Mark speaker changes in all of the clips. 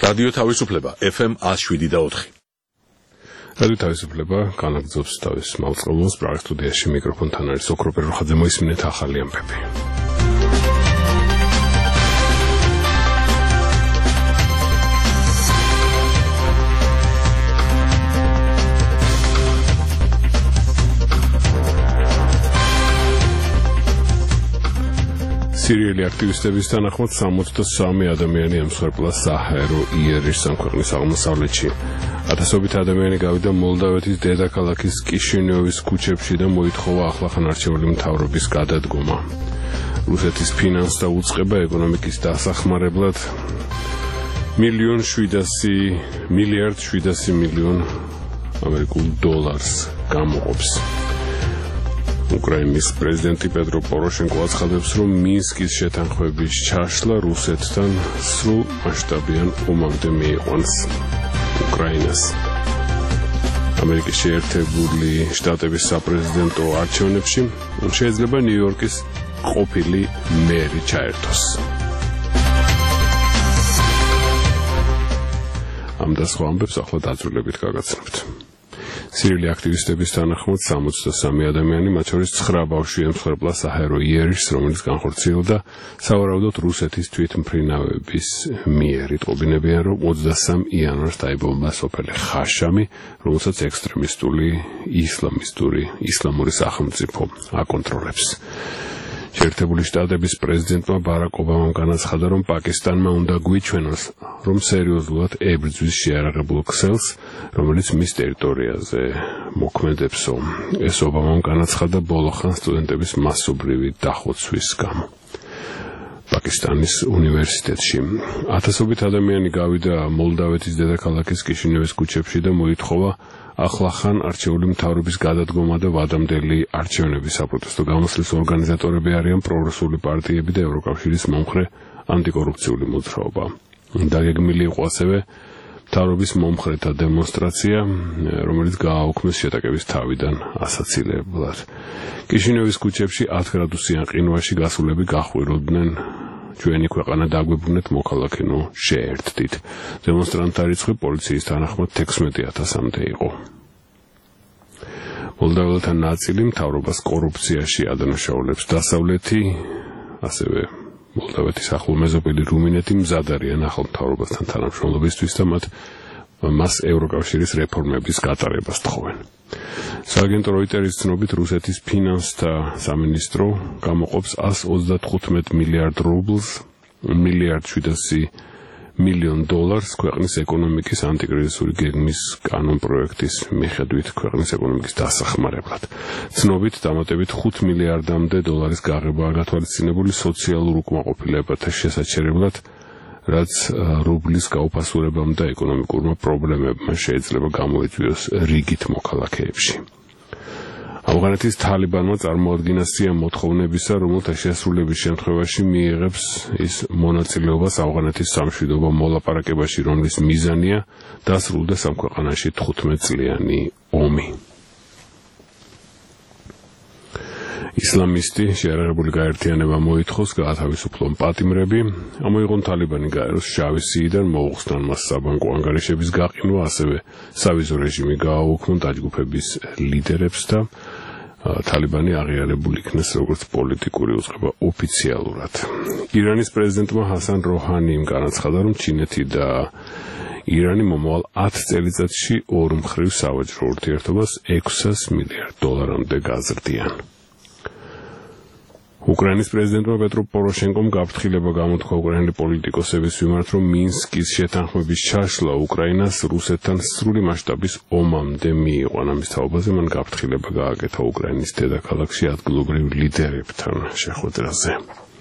Speaker 1: რადიო თავისუფლება FM 107.4.
Speaker 2: რადიო თავისუფლება განაგრძობს თავის მაუწყებლობას პრაღის სტუდიაში მიკროფონთან არის ოქრო პერუხაძე მოისმინეთ ახალი ამბები. სირიელი აქტივისტების თანახმად 63 ადამიანი ემსხვერპლა საჰაერო იერიშს ქვეყნის აღმოსავლეთში. ათასობით ადამიანი გავიდა მოლდავეთის დედაქალაქის კიშინიოვის ქუჩებში და მოითხოვა ახლახან არჩეული მთავრობის გადადგომა. რუსეთის ფინანსთა უწყება ეკონომიკის დასახმარებლად მილიარდ 700 მილიონ ამერიკულ დოლარს გამოყოფს. უკრაინის პრეზიდენტი პეტრო პოროშენკო აცხადებს, რომ მინსკის შეთანხმების ჩაშლა რუსეთთან სრულ მასშტაბიან ომამდე მიიყვანს უკრაინას. ამერიკის შეერთებული შტატების საპრეზიდენტო არჩევნებში შეიძლება ნიუ-იორკის ყოფილი მერი ჩაერთოს. ამ და სხვა ამბებს ახლა დაწვრილებით გაგაცნობთ. სირიელი აქტივისტების თანახმად 63 ადამიანი, მათ შორის 9 ბავშვი ემსხვერპლა საჰაერო იერიშს, რომელიც განხორციელდა სავარაუდოდ რუსეთის თვითმფრინავების მიერ. იტყობინებიან, რომ 23 იანვარს დაიბომბა სოფელი ხაშამი, რომელსაც ექსტრემისტული ისლამური სახელმწიფო აკონტროლებს. შეერთებული შტატების პრეზიდენტმა ბარაკ ობამამ განაცხადა, რომ პაკისტანმა უნდა გვიჩვენოს, რომ სერიოზულად ებრძვის შეიარაღებულ ქსელს, რომელიც მის ტერიტორიაზე მოქმედებსო. ეს ობამამ განაცხადა ბოლო ხან სტუდენტების მასობრივი დახოცვის გამო. პაკისტანის უნივერსიტეტში ათასობით ადამიანი გავიდა მოლდავეთის დედაქალაქის კიშინიოვის ქუჩებში და მოითხოვა ახლახან არჩეული მთავრობის გადადგომა და ვადამდელი არჩევნების. საპროტესტო გამოსვლის ორგანიზატორები არიან პროგრესული პარტიები და ევროკავშირის მომხრე ანტიკორუფციული მოძრაობა. დაგეგმილი იყო ასევე მთავრობის მომხრეთა დემონსტრაცია, რომელიც გააუქმეს შეტაკების თავიდან ასაცილებლად. კიშინიოვის ქუჩებში 10 გრადუსიან ყინვაში გასულები გახვიროდნენ ჩვენი ქვეყანა დაგვიბრუნეთ მოქალაქენო შეერთდით. დემონსტრანტთა რიცხვი პოლიციის თანახმად 16,000-მდე იყო. მოლდაველთა ნაწილი მთავრობას კორუფციაში ადანაშაულებს. დასავლეთი, ასევე მოლდავეთის ახლო მეზობელი რუმინეთი მზად არიან ახალ მთავრობასთან თანამშრომლობისთვის და მას ევროკავშირის რეფორმების გატარებას თხოვენ. სააგენტო როიტერის ცნობით რუსეთის ფინანსთა სამინისტრო გამოყოფს 135 მილიარდ რუბლს, მილიარდ 700 მილიონ დოლარს ქვეყნის ეკონომიკის ანტიკრიზისური გეგმის კანონპროექტის მიხედვით ქვეყნის ეკონომიკის დასახმარებლად. ცნობით დამატებით 5 მილიარდამდე დოლარის გაღებაა გათვალისწინებული სოციალურ უკმაყოფილებათა შესაჩერებლად, რაც რუბლის გაუფასურებამ და ეკონომიკურმა პრობლემებმა შეიძლება გამოიწვიოს რიგით მოქალაქეებში. ავღანეთის თალიბანმა წარმოადგინა სია მოთხოვნებისა, რომელთა შესრულების შემთხვევაში მიიღებს ის მონაწილეობას ავღანეთის სამშვიდობო მოლაპარაკებაში, რომლის მიზანია დასრულდა სამ ქვეყანაში 15 წლიანი ომი. ისლამისტი შეიარაღებული გაერთიანება მოითხოვს გაათავისუფლო პატიმრები, ამოიღონ თალიბანი გაეროს შავი სიიდან, მოუხსნან მას საბანკო ანგარიშების გაყინვა, ასევე სავიზო რეჟიმი გააუქმონ დაჯგუფების ლიდერებს და თალიბანი აღიარებულ იქნეს როგორც პოლიტიკური უწყება ოფიციალურად. ირანის პრეზიდენტმა ჰასან როჰანიმ განაცხადა, რომ ჩინეთი და ირანი მომავალ 10 წელიწადში ორმხრივ სავაჭრო ურთიერთობას 600 მილიარდ დოლარამდე გაზრდიან. უკრაინის პრეზიდენტმა პეტრო პოროშენკომ გაფრთხილება გამოთქვა უკრაინელი პოლიტიკოსების მიმართ, რომ მინსკის შეთანხმების ჩაშლა უკრაინას რუსეთთან სრული მასშტაბის ომამდე მიიყვან. ამის თაობაზე მან გაფრთხილება გააკეთა უკრაინის დედაქალაქში ადგილობრივ ლიდერებთან შეხვედრაზე.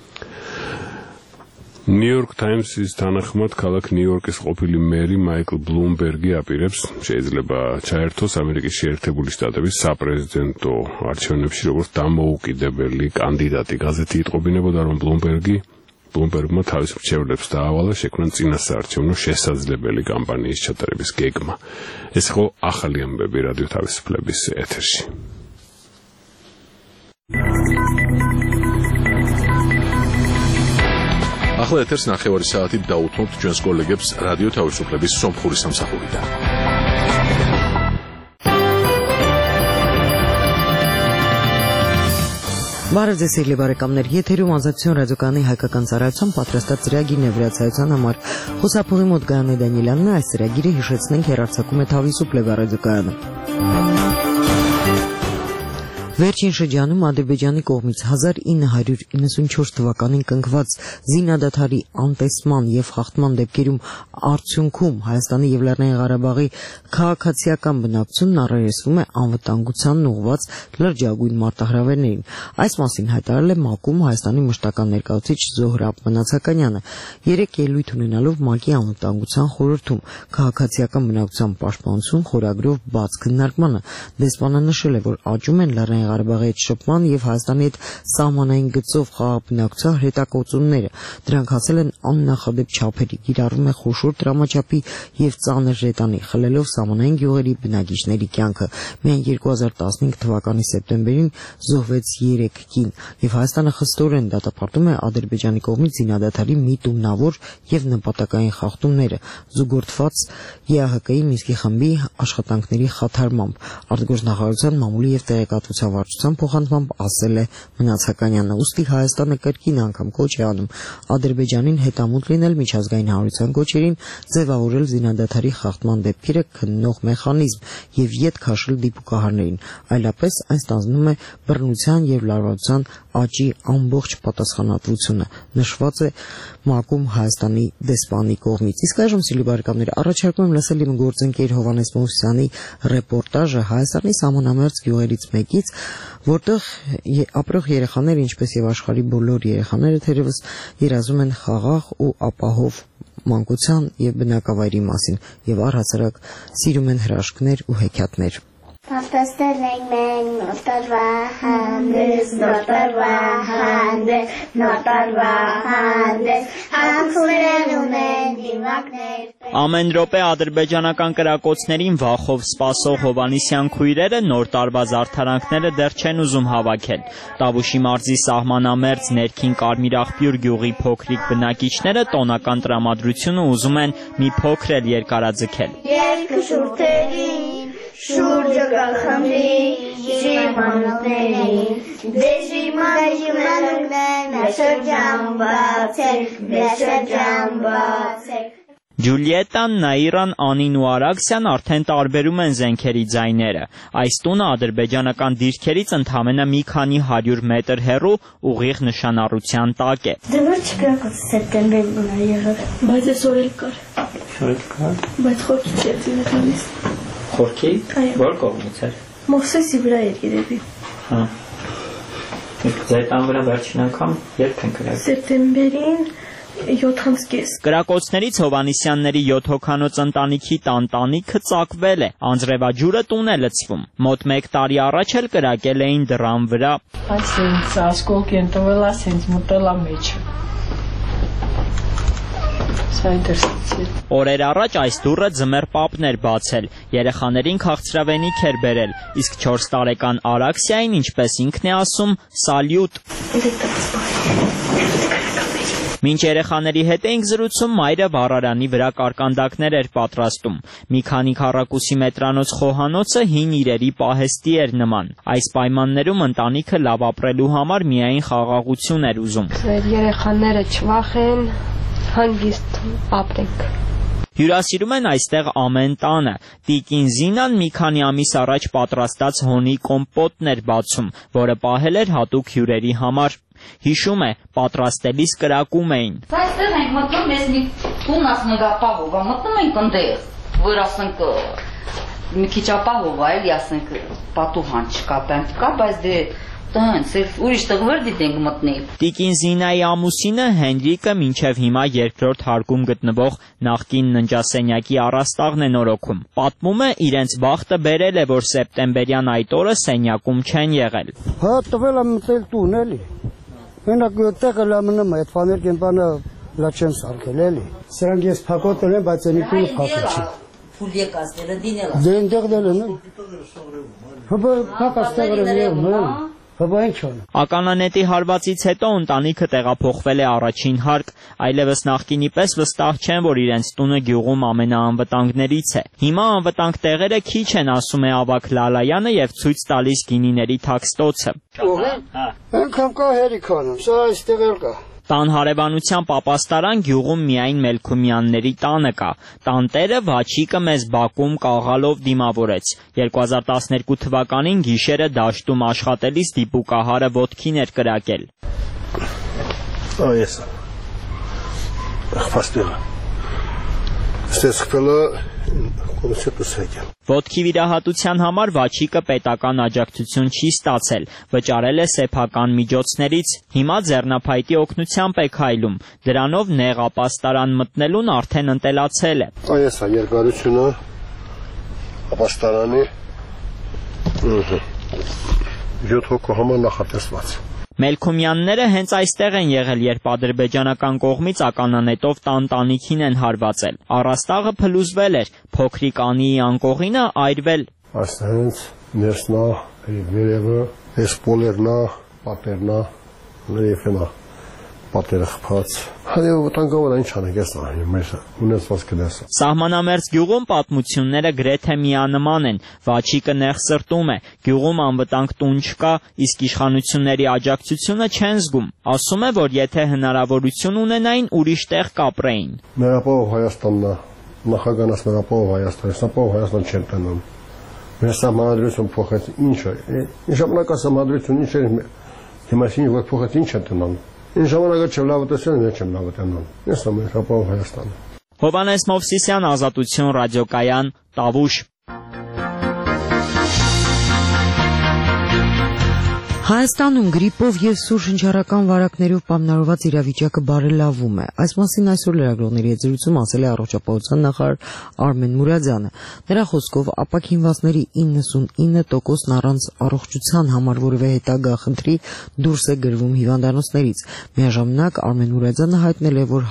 Speaker 2: ნიუ-იორკ ტაიმსის თანახმად ქალაქ ნიუ-იორკის ყოფილი მერი მაიკლ ბლუმბერგი აპირებს, შეიძლება ჩაერთოს ამერიკის შეერთებული შტატების საპრეზიდენტო არჩევნებში როგორც დამოუკიდებელი კანდიდატი. გაზეთი იტყობინებოდა, რომ ბლუმბერგმა თავის მრჩევლებს დაავალა შექმნან წინასაარჩევნო შესაძლებელი კამპანიის ჩატარების გეგმა. ეს იყო ახალი ამბები რადიო თავისუფლების ეთერში.
Speaker 1: ახლა ეთერს ნახევარი საათით დაუთმობთ ჩვენს კოლეგებს რადიო თავისუფლების სომხური სამსახურიდან.
Speaker 3: Բարև ձեզ սիրելի բարեկամներ, եթերում ազատություն ռադիոկայանի հայկական ծառայության պատրաստած ծրագիրն է վրացայության համար։ Խոսափողի մոտ Գայանե Դանիելյանն է, այս ծրագիրը հիշեցնենք հեռարձակում է Თავისუფლება ռադիոկայանը։ Վերջին շրջանում Ադրբեջանի կողմից 1994 թվականին կնքված զինադադարի անտեսման եւ խախտման դեպքերում արդյունքում Հայաստանի եւ Լեռնային Ղարաբաղի քաղաքացիական բնակչությունն առերեսվում է անվտանգությանն ուղղված լրջագույն մարտահրավերներին։ Այս մասին հայտարարել է ՄԱԿ-ում Հայաստանի մշտական ներկայացուցիչ Զոհրաբ Մնացականյանը։ Երեք ելույթ ունենալով ՄԱԿ-ի անվտանգության խորհրդում քաղաքացիական բնակչության պաշտպանություն խորագրով բաց քննարկմանը դեսպանը նշել է, որ աճում են Լեռնային Ղարաբաղի հետ շփման եւ Հայաստանի հետ սահմանային գծով խաղաղբնակության հետակոծումները։ Դրանք հասել են աննախադեպ չափերի, կիրառվում է խոշոր դրամաչափի եւ ծանր ժետանի, խլելով սահմանային գյուղերի բնակիչների կյանքը։ Միայն 2015 թվականի սեպտեմբերին զոհվեց 3 կին, եւ Հայաստանը խստորեն դատապարտում է Ադրբեջանի կողմից զինադադարի միտումնավոր եւ նպատակային խախտումները, զուգորդված ԵԱՀԿ-ի Մինսկի խմբի աշխատանքների խաթարմամբ։ Արտգործնախարարության մամուլի եւ տեղեկատվության վարչության փոխանցմամբ ասել է Մնացականյանը, ուստի Հայաստանը կրկին անգամ կոչ է անում Ադրբեջանին հետամուտ լինել միջազգային հանրության կոչերին, ձևավորել զինադադարի խախտման դեպքերը քննող մեխանիզմ եւ յետ քաշել դիպուկահարներին, այլապես այն ստանձնում է բռնության եւ լարվածության աճի ամբողջ պատասխանատվությունը, նշված է ՄԱԿ-ում Հայաստանի դեսպանի կողմից։ Իսկ այժմ սիրելի բարեկամներ, առաջարկում եմ լսել իմ գործընկեր Հովհաննես Մովսիսյանի ռեպորտաժը Հայաստանի սահմանամերձ գյուղերից մեկից, որտեղ ապրող երեխաները, ինչպես եւ աշխարհի բոլոր երեխաները, թերևս երազում են խաղաղ ու ապահով մանկության եւ բնակավայրի մասին եւ առհասարակ սիրում են հրաշքներ ու հեքիաթներ։
Speaker 4: Պատրաստել ենք մենք նոտարվա հանդես, նոտարվա հանդես, նոտարվա հանդես, հանքուներ ունեն դիմակներ։
Speaker 5: Ամեն րոպե ադրբեջանական կրակոցներին վախով սպասող Հովհաննիսյան քույրերը նոր տարվա զարդարանքները դեռ չեն ուզում հավաքել։ Տավուշի մարզի սահմանամերձ ներքին Կարմիրաղբյուր գյուղի փոքրիկ բնակիչները տոնական տրամադրությունը ուզում են մի փոքր էլ երկարաձգել։
Speaker 4: Երկու շուրթերին շուրջը կախմբի ժիմանուկներին, դե ժիմանուկներն մեր շրջան բացեք,
Speaker 5: Ջուլիետան, Նաիրան, Անին ու Արաքսյան արդեն տարբերում են զենքերի ձայները։ Այս տունը ադրբեջանական դիրքերից ընդամենը մի քանի 100 մետր հեռու ուղիղ նշանառության տակ է։
Speaker 4: Դեռ չկրակոց սեպտեմբերին է եղել, բայց այսօր էլ կար։
Speaker 5: Շորդ կար։
Speaker 4: Բայց խորքի չէր դինականից։
Speaker 5: Խորքի։ Որ կողմից էր։
Speaker 4: Մովսեսի վրա էր երևի։
Speaker 5: Հա։ Ձեր տան վրա վերջին անգամ երբ են կրակել։
Speaker 4: Սեպտեմբերին 7:30։
Speaker 5: Կրակոցներից Հովհաննիսյանների 7 հոգանոց ընտանիքի տանտանիքը ծակվել է, անձրևաջուրը տուն է լցվում։ Մոտ 1 տարի առաջ էլ կրակել էին դռան վրա։
Speaker 6: Այսինքն ասկոլք են տվել, ասենց մտել է մեջը։
Speaker 5: Օրեր առաջ այս դուռը ձմեռ պապն էր բացել, երեխաներին քաղցրավենիք էր բերել, իսկ 4 տարեկան Արաքսիային, ինչպես ինքն է ասում, սալյուտ։ Մինչ երեխաների հետ էինք զրուցում, մայրը վառարանի վրա կարկանդակներ էր պատրաստում։ Մի քանի քառակուսի մետրանոց խոհանոցը հին իրերի պահեստի էր նման։ Այս պայմաններում ընտանիքը լավ ապրելու համար միայն խաղաղություն էր ուզում։
Speaker 6: Երեխաները չվախեն, հանգիստ ապրենք։
Speaker 5: Հյուրասիրում են այստեղ ամեն տանը։ Տիկին Զինան մի քանի ամիս առաջ պատրաստած հոնի կոմպոտն էր բացում, որը պահել էր հատուկ հյուրերի համար։ Հիշում է, պատրաստելիս կրակում էին։
Speaker 7: Այստեղ ենք մտնում, ես մի տուն ասենք ապահով, մտնում ենք ընդեղ, որ ասենք մի քիչ ապահով է, էլի ասենք պատուհան չկա, բան չկա, բայց դե տենց, ուրիշ տղվեր դիտենք մտնել։
Speaker 5: Տիկին Զինայի ամուսինը Հենրիկը մինչև հիմա երկրորդ հարկում գտնվող նախկին ննջասենյակի առաստաղն է նորոգում։ Պատմում է, իրենց բախտը բերել է, որ սեպտեմբերյան այդ օրը սենյակում չեն եղել։
Speaker 8: Հա, տվել եմ մտել տուն, էլի։ Մենակ տեղը լամնում է, այդ բաներ կենպանը լա չեն սարքել, էլի։ Սրանք ես փակոտ են, բայց այնի տունը փակել չի։
Speaker 7: Փուլ եկածները դինել։
Speaker 8: Դե այնտեղ դել են։ Հա, փակած տեղը եղել։ Բա ինչ ոնը։
Speaker 5: Ականանետի հարվածից հետո ընտանիքը տեղափոխվել է առաջին հարկ, այլևս նախկինի պես վստահ չեն, որ իրենց տունը գյուղում ամենաանվտանգներից է։ Հիմա անվտանգ տեղերը քիչ են, ասում է Ավագ Լալայանը եւ ցույց տալիս գինիների թաքստոցը։
Speaker 8: Անկամ կա հերիքանում, սա այստեղ էլ կա։
Speaker 5: Տան հարևանության պապաստարան գյուղում միայն Մելքումյանների տանը կա։ Տանտերը Վաչիկը մեզ Բաքում կաղալով դիմավորեց։ 2012 թվականին գիշերը դաշտում աշխատելիս դիպուկահարը ոտքին էր կրակել։
Speaker 9: Այս խփաստելը։ Ստեսքվելը կոմիսիատուսեկել։
Speaker 5: Ոտքի վիրահատության համար Վաչիկը պետական աջակցություն չի ստացել, վճարել է սեփական միջոցներից, հիմա ձեռնափայտի օգնությամբ է քայլում, դրանով նեղ ապաստարան մտնելուն արդեն ընտելացել է։
Speaker 9: Այս է երկարությունը ապաստարանի 7 հոգու համար նախատեսված։
Speaker 5: Մելքումյանները հենց այստեղ են եղել, երբ ադրբեջանական կողմից ականանետով տանտանիքին են հարվածել։ Առաստաղը փլուզվել էր, փոքրիկ Անիի անկողինը այրվել։
Speaker 9: Այստեղ հենց ներսնա, վերևը, այս պոլերնա, պատերնա, ներեֆենա, պատերը խփած։ Հələ վտանգավոր ինչ անենք էս մեր ունեցվածքը դասը։
Speaker 5: Սահմանամերձ գյուղում պատմությունները գրեթե միանման են։ Վաչիկը նեղ սրտում է, գյուղում անվտանգ տուն չկա, իսկ իշխանությունների աջակցությունը չեն զգում։ Ասում է, որ եթե հնարավորություն ունենային, ուրիշ տեղ կապրեին։
Speaker 9: Մերապահով Հայաստանն է, նախագահանց մերապահով Հայաստան, սապահով Հայաստան չեն տանում։ Մեր սահմանադրությունը փոխեց, ինչ է։ Ժամանակա սահմանադրությունը ինչ է, հիմա որ փոխեց ինչ է տնան։ Ինչ ժամանակը չեմ լավը տեսել, ես չեմ լավը տանում։ Ես եմ Հայաստանում Հայաստանը։
Speaker 5: Հովհաննես Մովսիսյան, Ազատություն ռադիոկայան, Տավուշ։
Speaker 3: Հայաստանում գրիպով եւ սուր շնչառական վարակներով պայմանավորված իրավիճակը բարելավում է։ Այս մասին այսօր լրագրողների հետ զրույցում ասել է առողջապահության նախարար Արմեն Մուրադյանը։ Նրա խոսքով ապակինվածների 99%-ն առանց առողջության համար որևէ հետագա խնդրի դուրս է գրվում հիվանդանոցներից։ Միաժամանակ Արմեն Մուրադյանը հայտնել է, որ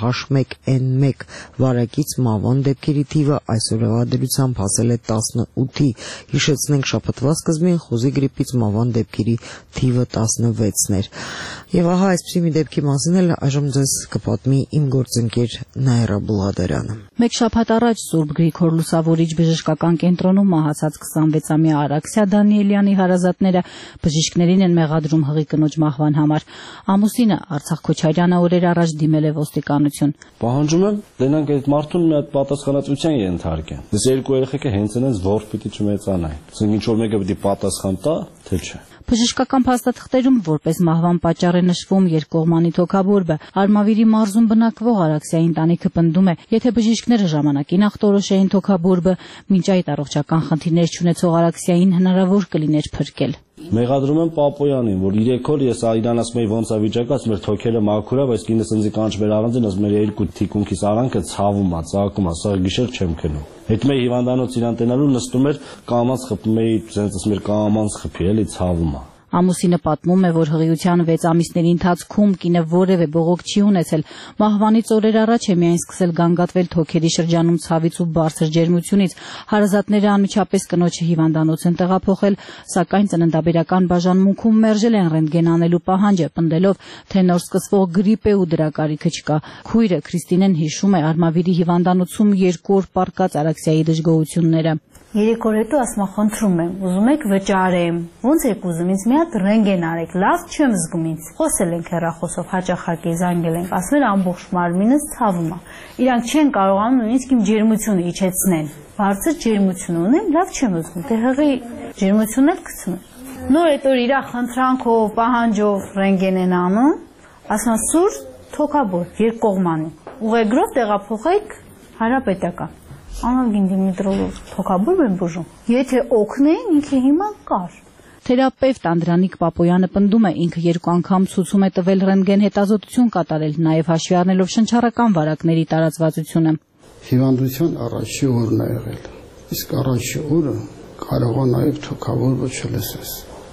Speaker 3: H1N1 վարակից մահվան դեպքերի թիվը այսօրվա դրությամբ հասել է 18-ի։ Հիշեցնենք, շաբաթվա սկզբին խոզի գրիպից մահվան դեպքերի թիվը 16-ն էր։ Եվ ահա այսպիսի մի դեպքի մասին էլ այժմ ձեզ կպատմի իմ գործընկեր Նաիրա Բուլղադարյանը։
Speaker 10: Մեկ շաբաթ առաջ Սուրբ Գրիգոր Լուսավորիչ բժշկական կենտրոնում մահացած 26-ամյա Արաքսիա Դանիելյանի հարազատները բժիշկներին են մեղադրում հղի կնոջ մահվան համար։ Ամուսինը Արցախ Քոչարյանը օրեր առաջ դիմել է ոստիկանություն։
Speaker 11: Պահանջում եմ դենանք այդ մարդուն մի հատ պատասխանատվության ենթարկեն։ Դες երկու երեխեքը հենց այնպես ворթ պիտի չմեծանային։ Ասենք ինչ որ մեկը պիտի պատասխան տա, թե չէ։
Speaker 10: Բժշկական փաստաթղթերում որպես մահվան պատճառ է նշվում երկկողմանի թոքաբորբը։ Արմավիրի մարզում բնակվող Արաքսիայի ընտանիքը պնդում է, եթե բժիշկները ժամանակին ախտորոշեին թոքաբորբը, մինչ այդ առողջական խնդիրներ չունեցող Արաքսիային հնարավոր կլիներ փրկել։
Speaker 11: Մեղադրում եմ Պապոյանին, որ 3 օր ես իրան ասում եի ոնց է վիճակը, ասում էր թոքերը մաքուր է, բայց ինձ ինձ կանչվել առանձին, ասում էր երկու թիկունքիս արանքը ցավում է, ծակում է, սա գիշեր չեմ քնում։ Հետ մեր հիվանդանոց իրան տենալու նստում էր կամանց խփում էի, ասենց ասում էր կամանց խփի, էլի ցավում է։
Speaker 10: Ամուսինը պատմում է, որ հղիության 6 ամիսների ընթացքում կինը որևէ բողոք չի ունեցել։ Մահվանից օրեր առաջ է միայն սկսել գանգատվել թոքերի շրջանում ցավից ու բարձր ջերմությունից։ Հարազատները անմիջապես կնոջը հիվանդանոց են տեղափոխել, սակայն ծննդաբերական բաժանմունքում մերժել են ռենտգեն անելու պահանջը, պնդելով, թե նոր սկսվող գրիպ է ու դրա կարիքը չկա։ Քույրը Քրիստինեն հիշում է Արմավիրի հիվանդանոցում 2 օր պառկած Արաքսիայի դժգոհությունները։
Speaker 12: 3 օր հետո ասում եմ, խնդրում եմ, ուզում եք վճարեմ։ Ոնց եք ուզում, ինձ մի հատ ռենտգեն արեք, լավ չեմ զգում ինձ։ Խոսել ենք հեռախոսով, հաճախակի զանգել ենք, ասում էր ամբողջ մարմինս ցավում է։ Իրանք չեն կարողանում նույնիսկ իմ ջերմությունը իջեցնեն։ Բարձր ջերմություն ունեմ, լավ չեմ զգում, դե հղի ջերմությունն էլ գցում եմ։ Նոր այդ օր իրա խնդրանքով, պահանջով ռենտգեն են անում, ասում սուր թոքաբորբ երկկողմանի։ Ուղեգրով տեղափոխեք Հանրապետական։ Անագին Դիմիտրովով թոքաբորբ են բուժում։ Եթե օգնեն, ինքը հիմա կար։
Speaker 10: Թերապևտ Անդրանիկ Պապոյանը պնդում է, ինքը 2 անգամ ցուցում է տվել ռենտգեն հետազոտություն կատարել, նաև հաշվի առնելով շնչառական վարակների տարածվածությունը։
Speaker 13: Հիվանդության առաջի օրն է եղել։ Իսկ առաջի օրը կարող է նաև թոքաբորբը չլսես։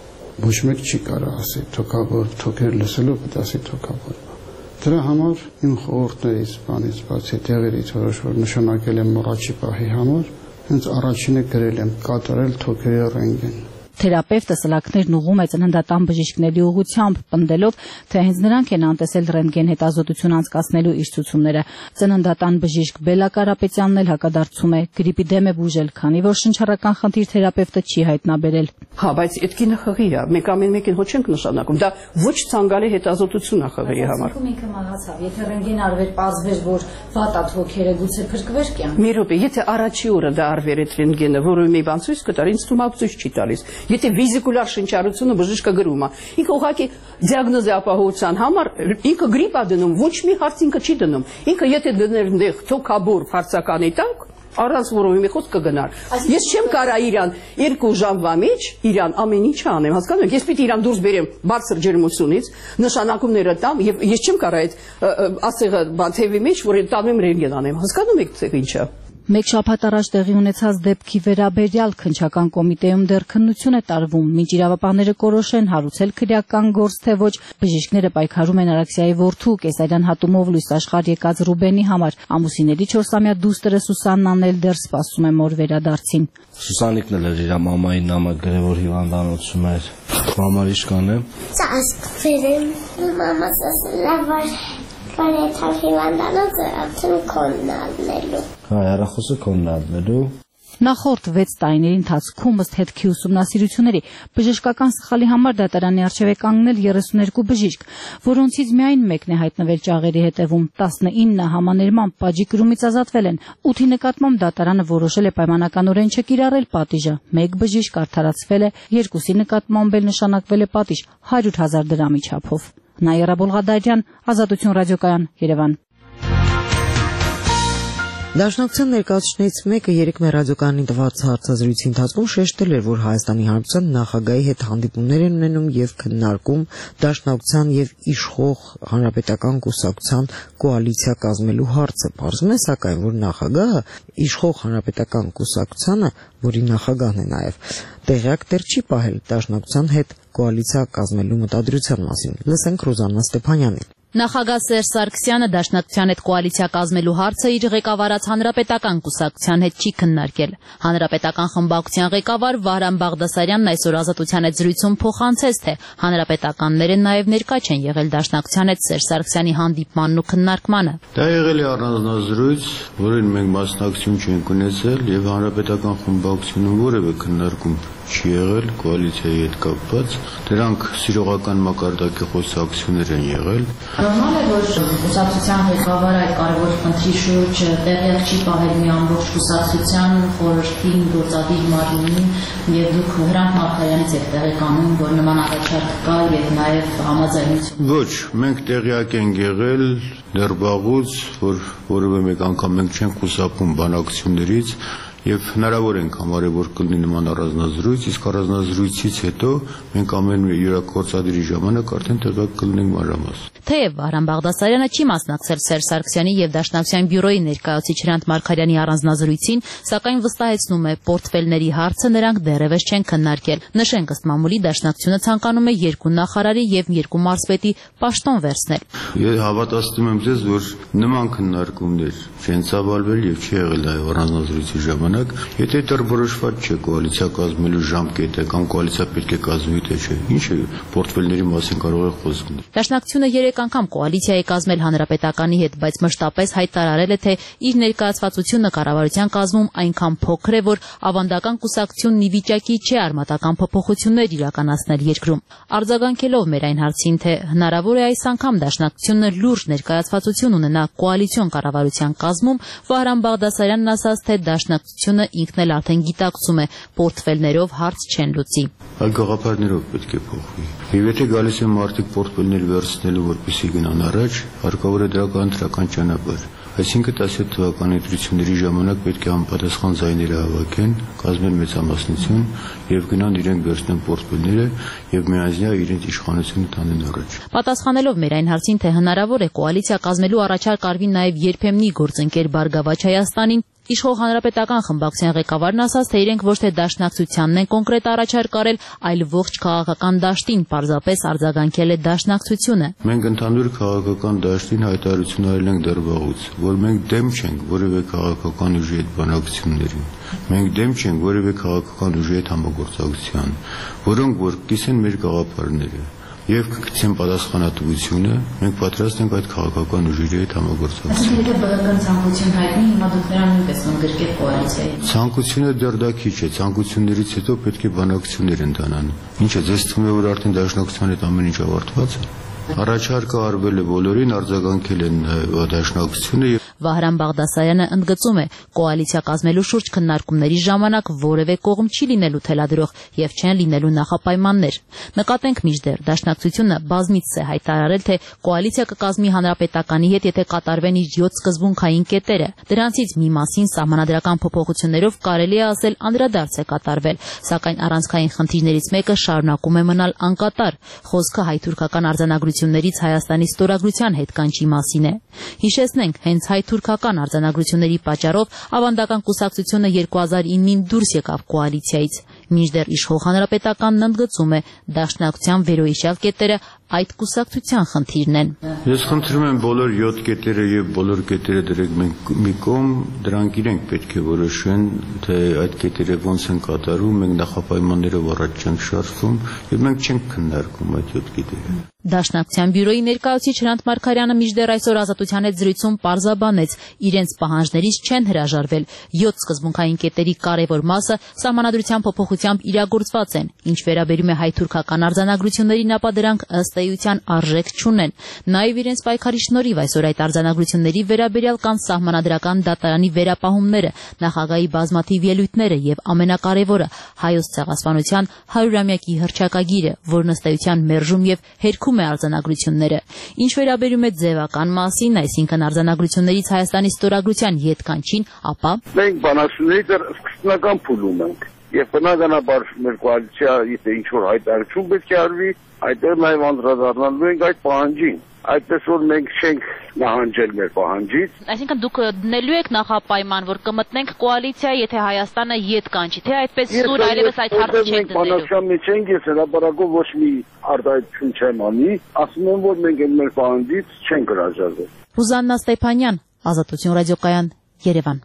Speaker 13: Ոչ մեկ չի կարող ասի թոքաբորբ, թոքեր լսելով պետք է ասի թոքաբորբ։ Դրա համար իմ խորհուրդներից, բանից բացի տեղերից որոշ նշանակել եմ առաջի պահի համար, հենց առաջինը գրել եմ կատարել թոքերի ռենտգեն։
Speaker 10: Թերապևտը սլաքներն ուղղում է ծննդատան բժիշկների ուղղությամբ, պնդելով, թե հենց նրանք են անտեսել ռենտգեն հետազոտություն անցկացնելու իր ցուցումները։ Ծննդատան բժիշկ Բելա Կարապետյանն էլ հակադարձում է, գրիպի դեմ է բուժել, քանի որ շնչառական խնդիր թերապևտը չի հայտնաբերել։
Speaker 14: Հա, բայց այդ կինը խղի է, մեկ ամեն մեկին ոչ ենք նշանակում, դա ոչ ցանկալի հետազոտություն է խղի համար։
Speaker 10: Ինքը մահացավ, եթե ռենտգեն արվեր, պարզվեր, որ վատ աթոքերը գուցե փրկվեր կյանք։
Speaker 14: Մի րոպե, եթե առաջի օրը դա արվեր այդ ռենտգենը, որը մի բան ցույց կտար, ինձ թվում է ցույց չի տալիս։ Եթե վիզիկուլար շնչառությունը բժիշկը գրում է, ինքը ուղղակի դիագնոզի ապահովության համար ինքը գրիպ է դնում, ոչ մի հարց ինքը չի դնում։ Ինքը եթե դներ այնտեղ թոքաբոր հարցականի տակ, առանց որովի մի խոսք կգնար։ Ես չեմ կարա իրան 2 ժամվա մեջ իրան ամեն ինչ անեմ, հասկանում եք, ես պիտի իրան դուրս բերեմ բարձր ջերմությունից, նշանակումները տամ եւ ես չեմ կարա այդ ասեղը թևի մեջ, որ տանեմ ռենտգեն անեմ, հասկանում եք թե ինչա։
Speaker 10: Մեկ շաբաթ առաջ տեղի ունեցած դեպքի վերաբերյալ քննչական կոմիտեում դեռ քննություն է տարվում, մինչ իրավապահները կորոշեն հարուցել քրեական գործ թե ոչ։ Բժիշկները պայքարում են Արաքսիայի որդու կեսարյան հատումով լույս աշխարհ եկած Ռուբենի համար։ Ամուսինների 4-ամյա դուստրը Սուսաննան էլ դեռ սպասում է մոր վերադարձին։
Speaker 11: Սուսանիկն էլ էր իր մամային նամակ գրել, որ հիվանդանոցում էր։ Մաման իշքան է։
Speaker 4: Ծածկվերեմ, մամաս ասել Կարեթար հիվանդանոցը արդեն կոննալնելու։
Speaker 11: Հա, հեռախոսը կոննալնելու։
Speaker 10: Նախորդ 6 տարիների ընթացքում ըստ հետքի ուսումնասիրությունների բժշկական սխալի համար դատարանի առջև է կանգնել 32 բժիշկ, որոնցից միայն մեկն է հայտնվել ճաղերի հետևում, 19 համաներման պատժի կրումից ազատվել են, 8-ի նկատմամբ դատարանը որոշել է պայմանականորեն չկիրառել պատիժը, 1 բժիշկ արդարացվել է, 2-ի նկատմամբ էլ նշանակվել է պատիժ 100,000 դրամի չափով։ Նաիրա Բոլղադարյան, Ազատություն ռադիոկայան, Երևան։
Speaker 3: Դաշնակցության ներկայացուցիչներից մեկը երեկ մեր ռադիոկայանին տված հարցազրույցի ընթացքում շեշտել էր, որ Հայաստանի Հանրապետության նախագահի հետ հանդիպումներ են ունենում եւ քննարկում Դաշնակցության եւ իշխող Հանրապետական կուսակցության կոալիցիա կազմելու հարցը։ Պարզվում է սակայն, որ նախագահը իշխող Հանրապետական կուսակցությանը, որի նախագահն է նաեւ, տեղյակ դեռ չի պահել Դաշնակցության հետ կոալիցիա կազմելու մտադրության մասին։ Լսենք Ռուզաննա Ստեփանյանին։
Speaker 15: Նախագահ Սերժ Սարգսյանը Դաշնակցության հետ կոալիցիա կազմելու հարցը իր ղեկավարած Հանրապետական կուսակցության հետ չի քննարկել։ Հանրապետական խմբակցության ղեկավար Վահրամ Բաղդասարյանն այսօր Ազատության հետ զրույցում փոխանցեց, թե հանրապետականները նաև ներկա չեն եղել Դաշնակցության հետ Սերժ Սարգսյանի հանդիպմանն ու քննարկմանը։
Speaker 16: Դա եղել է առանձնազրույց, որին մենք մասնակցություն չենք ունեցել եւ Հանրապետական խմբակցությունում որևէ քննարկում չի եղել կոալիցիայի հետ կապված, դրանք սիրողական մակարդակի խոսակցություններ են եղել։
Speaker 15: Նորմալ է, որ կուսակցության ղեկավարը այդ կարևոր խնդրի շուրջ տեղյակ չի պահել մի ամբողջ կուսակցության խորհրդին, գործադիր մարմնին եւ դուք Հրանտ Մարգարյանից եք տեղեկանում, որ նման առաջարկ կա եւ նաեւ համաձայնություն։
Speaker 16: Ոչ, մենք տեղյակ ենք եղել դեռ վաղուց, որ որևէ մեկ անգամ մենք չենք խուսափում բանակցություններից եւ հնարավոր ենք համարել, որ կլինի նման առանձնազրույց, իսկ առանձնազրույցից հետո մենք ամեն իրագործադրի ժամանակ արդեն տեղյակ կլինենք մանրամասն։
Speaker 15: Թեև Վահրամ Բաղդասարյանը չի մասնակցել Սերժ Սարգսյանի եւ Դաշնակցության բյուրոյի ներկայացուցիչ Հրանտ Մարգարյանի առանձնազրույցին, սակայն վստահեցնում է, պորտֆելների հարցը նրանք դեռևս չեն քննարկել։ Նշենք, ըստ մամուլի Դաշնակցությունը ցանկանում է 2 նախարարի եւ 2 մարզպետի պաշտոն վերցնել։
Speaker 16: Ես հավատացնում եմ ձեզ, որ նման քննարկումներ չեն ծավալվել եւ չի եղել այ առանձնազրույցի ժամանակ, եթե դեռ որոշված չէ կոալիցիա կազմելու ժամկետը կամ կոալիցիա պետք է կազմվի թե չէ, ինչ է պորտֆելների մասին կարող է խոսք լինել։
Speaker 15: Դաշնակցությունը 3 անգամ կոալիցիա է կազմել Հանրապետականի հետ, բայց մշտապես հայտարարել է, թե իր ներկայացվածությունը կառավարության կազմում այնքան փոքր է, որ ավանդական կուսակցությունն ի վիճակի չէ արմատական փոփոխություններ իրականացնել երկրում։ Արձագանքելով մեր այն հարցին, թե հնարավոր է այս անգամ Դաշնակցությունը լուրջ ներկայացվածություն ունենա կոալիցիոն կառավարության կազմում, Վահրամ Բաղդասարյանն ասաց, թե Դաշնակցությունը ինքն էլ արդեն գիտակցում է, պորտֆելներով հարց չեն լուծի։
Speaker 16: Այլ գաղափարներով պետք է փոխվի։ Եվ եթե գալիս են մարդիկ պորտֆելներ վերցնելու, որպեսզի գնան առաջ, հարկավոր է դրական ընտրական ճանապարհ։ Այսինքն 17 թվականի ընտրությունների ժամանակ պետք է անպատասխան ձայները հավաքեն, կազմեն մեծամասնություն եւ գնան իրենք վերցնեն պորտֆելները եւ միայնյա իրենց իշխանությունը տանեն առաջ։
Speaker 15: Պատասխանելով մեր այն հարցին, թե հնարավոր է կոալիցիա կազմելու առաջարկ արվի նաեւ երբեմնի գործընկեր Բարգավաճ Հայաստանին, Իշխող հանրապետական խմբակցության ղեկավարն ասաց, թե իրենք ոչ թե դաշնակցությանն են կոնկրետ առաջարկ արել, այլ ողջ քաղաքական դաշտին պարզապես արձագանքել է դաշնակցությունը։
Speaker 16: Մենք ընդհանուր քաղաքական դաշտին հայտարարություն արել ենք դեռ վաղուց, որ մենք դեմ չենք որևէ քաղաքական ուժի հետ բանակցություններին։ Մենք դեմ չենք որևէ քաղաքական ուժի հետ համագործակցության, որոնք որ կիսեն մեր գաղափարները եւ կգցեն պատասխանատվությունը, մենք պատրաստ ենք այդ քաղաքական ուժերի հետ համագործակցել։
Speaker 15: Եթե բավական ցանկություն հայտնի, հիմա դուք նրան նույնպես կընդգրկեք կոալիցիայի։
Speaker 16: Ցանկությունը դեռ դա քիչ է, ցանկություններից հետո պետք է բանակցություններ ընթանան։ Ինչ է, ձեզ թվում է, որ արդեն դաշնակցության հետ ամեն ինչ ավարտված է։ Առաջարկը արվել է բոլորին, արձագանքել են դաշնակցությունը եւ
Speaker 15: Վահրամ Բաղդասարյանը ընդգծում է, կոալիցիա կազմելու շուրջ քննարկումների ժամանակ որևէ կողմ չի լինելու թելադրող եւ չեն լինելու նախապայմաններ։ Նկատենք մինչդեռ դաշնակցությունը բազմիցս է հայտարարել, թե կոալիցիա կկազմի հանրապետականի հետ, եթե կատարվեն իր 7 սկզբունքային կետերը։ Դրանցից մի մասին սահմանադրական փոփոխություններով կարելի է ասել անդրադարձ է կատարվել, սակայն առանցքային խնդիրներից մեկը շարունակում է մնալ անկատար։ Խոսքը հայ-թուրքական արձանագրություններից Հայաստանի ստորագրության հետ կանչի մասին է։ Հիշեցնենք, հենց հայ-թուրքական արձանագրությունների պատճառով ավանդական կուսակցությունը 2009-ին դուրս եկավ կոալիցիայից։ Մինչդեռ իշխող հանրապետականն ընդգծում է, դաշնակցության վերոհիշյալ կետերը այդ կուսակցության խնդիրն են։
Speaker 16: Ես խնդրում եմ բոլոր 7 կետերը եւ բոլոր կետերը դրեք մի կողմ, դրանք իրենք պետք է որոշեն, թե այդ կետերը ոնց են կատարում, մենք նախապայմաններով առաջ չենք շարժվում եւ մենք չենք քննարկում այդ 7 կետերը։
Speaker 15: Դաշնակցության բյուրոյի ներկայացուցիչ Հրանտ Մարգարյանը մինչդեռ այսօր Ազատության հետ զրույցում պարզաբանեց, իրենց պահանջներից չեն հրաժարվել։ 7 սկզբունքային կետերի կարևոր մասը սահմանադրության փոփոխությամբ իրագործված են։ Ինչ վերաբերում է հայ-թուրքական արձանագրություններին, ապա դրանք ըստ էության արժեք չունեն։ Նաև իրենց պայքարի շնորհիվ այսօր այդ արձանագրությունների վերաբերյալ կան սահմանադրական դատարանի վերապահումները, նախագահի բազմաթիվ ելույթները եւ ամենակարևորը հայոց ցեղասպանության 100-ամյակի հռչակագիրը, որն ըստ էության մերժում եւ հերքում է արձանագրությունները։ Ինչ վերաբերում է ձևական մասին, այսինքն արձանագրություններից Հայաստանի ստորագրության ետկանչին, ապա
Speaker 17: մենք բանակցությունների դեռ սկզբնական փուլում ենք եւ բնականաբար մեր կոալիցիա եթե ինչ որ հայտարարություն պետք է արվի, այդտեղ նաեւ անդրադառնալու ենք այդ պահանջին։ Այդպես որ մենք չենք նահանջել մեր պահանջից։
Speaker 15: Այսինքն դուք դնելու եք նախապայման, որ կմտնենք կոալիցիա, եթե Հայաստանը ետ կանչի, թե այդպես սուր այլևս այդ հարցը չենք դնելու։
Speaker 17: Բանակցության մեջ ենք, ես հրապարակով ոչ մի արտահայտություն չեմ անի, ասում եմ, որ մենք մեր պահանջից չենք հրաժարվել։
Speaker 15: Ռուզաննա Ստեփանյան, Ազատություն ռադիոկայան, Երևան։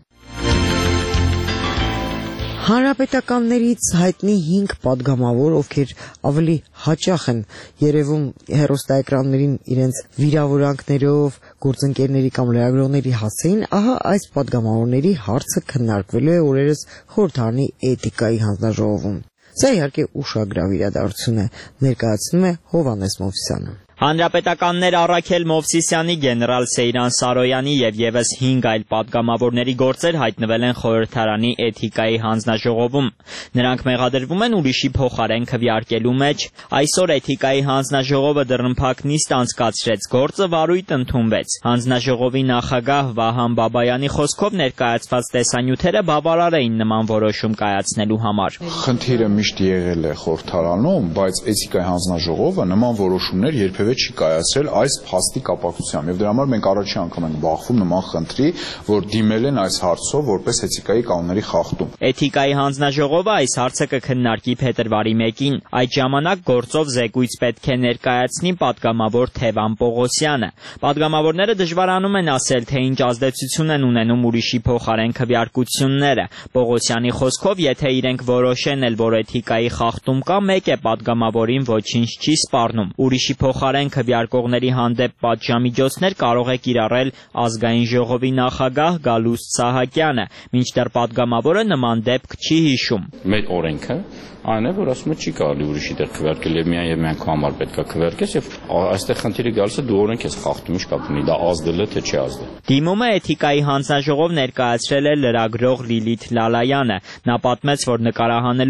Speaker 3: Հանրապետականներից հայտնի 5 падգամավոր, ովքեր ավելի հաճախ են երևում հեռուստաէկրաններին իրենց վիրավորանքներով, գործընկերների կամ լրագրողների հասցեին, ահա այս падգամավորների հարցը քննարկվել է օրերս խորհրդարանի էթիկայի հանձնաժողովում։ Սա իհարկե ուշագրավ իրադարձություն է, ներկայացնում է Հովհաննես Մովսիսյանը։
Speaker 5: Հանրապետականներ Առաքել Մովսիսյանի, գեներալ Սեյրան Սարոյանի եւ եւս 5 այլ падգամավորների գործեր հայտնվել են խորհրդարանի էթիկայի հանձնաժողովում։ Նրանք մեղադրվում են ուրիշի փոխարեն քվեարկելու մեջ։ Այսօր էթիկայի հանձնաժողովը դռնփակ նիստ անցկացրեց, գործը վարույթ ընդունվեց։ Հանձնաժողովի նախագահ Վահան Բաբայանի խոսքով ներկայացված տեսանյութերը բավարար էին նման որոշում կայացնելու համար։
Speaker 18: Խնդիրը միշտ եղել է խորհրդարանում, բայց էթիկայի հանձնաժողովը նման որոշումներ երբևէ չի կայացրել այս փաստի կապակցությամբ եւ դրա համար մենք առաջին անգամ ենք բախվում նման խնդրի, որ դիմել են այս հարցով որպես էթիկայի կանոնների խախտում։
Speaker 5: Էթիկայի հանձնաժողովը այս հարցը կքննարկի փետրվարի 1-ին։ Այդ ժամանակ գործով զեկույց պետք է ներկայացնի падգամավոր Թևան Պողոսյանը։ Падգամավորները դժվարանում են ասել, թե ինչ ազդեցություն են ունենում ուրիշի փոխարեն քվեարկությունները։ Պողոսյանի խոսքով, եթե իրենք որոշեն էլ, որ էթիկայի խախտում կա, մեկ է падգամավորին ոչինչ չի սպառնում։ Ուրիշի փոխարեն քվեարկողների հանդեպ պատժամիջոցներ կարող է կիրառել ազգային ժողովի նախագահ Գալուստ Սահակյանը, մինչդեռ падգամավորը նման դեպք չի հիշում։
Speaker 19: Մեր օրենքը այն է, որ ասում է չի կարելի ուրիշի դեր քվեարկել եւ միայն քո համար պետք է քվեարկես եւ այստեղ խնդիրը գալիս է դու օրենք ես խախտում, ինչ կապ ունի դա ազդել է թե չի ազդել։
Speaker 5: Դիմումը էթիկայի հանձնաժողով ներկայացրել է լրագրող Լիլիթ Լալայանը։ Նա պատմեց, որ նկարահանելուց հետո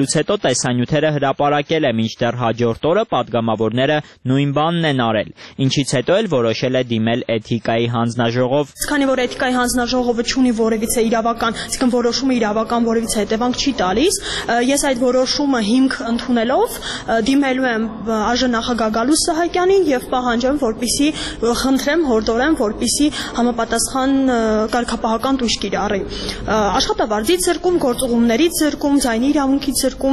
Speaker 5: տեսանյութերը հրապարակել է, մինչդեռ հաջորդ օրը պատգամավորները նույն բանն են արել, ինչից հետո էլ որոշել է դիմել էթիկայի հանձնաժողով։
Speaker 20: Քանի որ էթիկայի հանձնաժողովը չունի որևիցե իրավական, այսինքն որոշումը իրավական որևիցե հետևանք չի տալիս, ես այդ որոշումը հիմք ընդունելով դիմելու եմ ԱԺ նախագահ Գալուստ Սահակյանին եւ պահանջեմ, որպեսզի խնդրեմ, հորդորեմ, որպեսզի համապատասխան կարգապահական տույժ կիրառի։ Աշխատավարձից զրկում, գործուղումներից զրկում, ձայնի իրավունքից զրկում։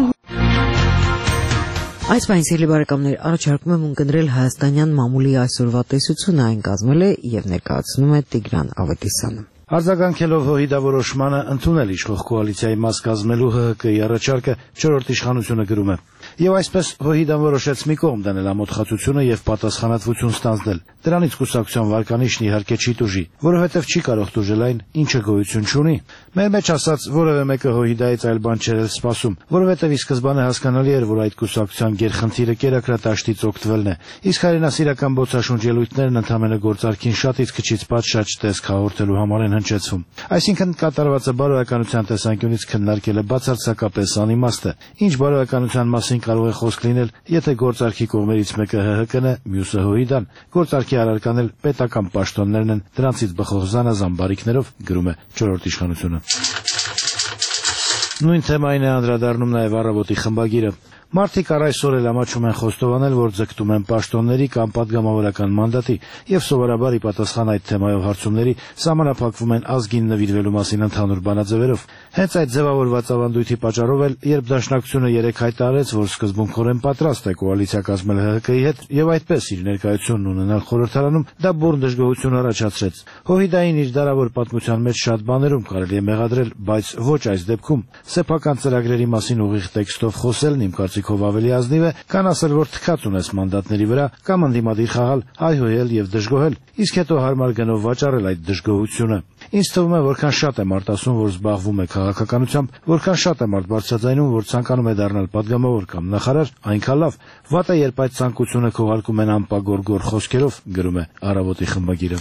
Speaker 3: Այս բանի սիրելի բարեկամներ, առաջարկում եմ ունկնդրել հայաստանյան մամուլի այսօրվա տեսությունը, այն կազմել է եւ ներկայացնում է Տիգրան Ավետիսյանը։
Speaker 21: Արձագանքելով հոհիդավորոշմանը ընդունել իշխող կոալիցիայի մաս կազմելու ՀՀԿ-ի առաջարկը 4-րդ իշխանությունը գրում է։ Եվ այսպես հոհիդան որոշեց մի կողմ դնել ամոթխածությունը եւ պատասխանատվություն ստանձնել։ Դրանից կուսակցության վարկանիշն իհարկե չի տուժի, որովհետեւ չի կարող տուժել այն, ինչը գոյություն չունի։ Մեր մեջ ասած որևէ մեկը հոհիդայից այլ բան չէր սպասում, որովհետեւ ի սկզբանե հասկանալի էր, որ այդ կուսակցության գերխնդիրը կերակրատաշտից օգտվելն է։ Իսկ հայրենասիրական բոցաշունչ ելույթներն ընդհանրապես գործարքին շատից քչից շատ տեսք հաղորդելու համար են հնչեցվում։ Այսինքն կատարվածը բարոյականության տեսանկյունից քննարկելը բացարձակապես անիմաստ է։ Ինչ բարոյականության մասին կարող է խոսք լինել, եթե գործարքի կողմերից մեկը ՀՀԿ-ն է, մյուսը հոհիդան։ Գործարքի առարկան էլ պետական պաշտոններն են, դրանցից բխող զանազան բարիքներով գրում է 4-րդ իշխանությունը։ Նույն թեմային է անդրադառնում նաև Առավոտի խմբագիրը։ Մարդիկ առ այսօր էլ ամաչում են խոստովանել, որ ձգտում են պաշտոնների կամ պատգամավորական մանդատի, եւ սովորաբար ի պատասխան այդ թեմայով հարցումների սահմանափակվում են ազգին նվիրվելու մասին ընդհանուր բանաձևերով։ Հենց այդ ձևավորված ավանդույթի պատճառով էլ, երբ Դաշնակցությունը երեկ հայտարարեց, որ սկզբունքորեն պատրաստ է կոալիցիա կազմել ՀՀԿ-ի հետ եւ այդպես իր ներկայությունն ունենալ խորհրդարանում, դա բուռն դժգոհություն առաջացրեց։ Հոհիդային իր դարավոր պատմության մեջ շատ բաներում կարելի է մեղադրել, բայց ոչ այս դեպքում։ Սեփական ծրագրերի մասին ուղիղ տեքստով խոսելն իմ կարծիքով ավելի ազնիվ է, քան ասել, որ թքած ունես մանդատների վրա կամ ընդդիմադիր խաղալ, հայհոյել եւ դժգոհել, իսկ հետո հարմար գնով վաճառել այդ դժգոհությունը։ Ինձ թվում է, որքան շատ է մարդ ասում, որ զբաղվում է քաղաքականությամբ, որքան շատ է մարդ բարձրաձայնում, որ ցանկանում է դառնալ պատգամավոր կամ նախարար, այնքան լավ։ Վատ է, երբ այդ ցանկությունը քողարկում են անպագորգոր խոսքերով, գրում է Առավոտի խմբագիրը։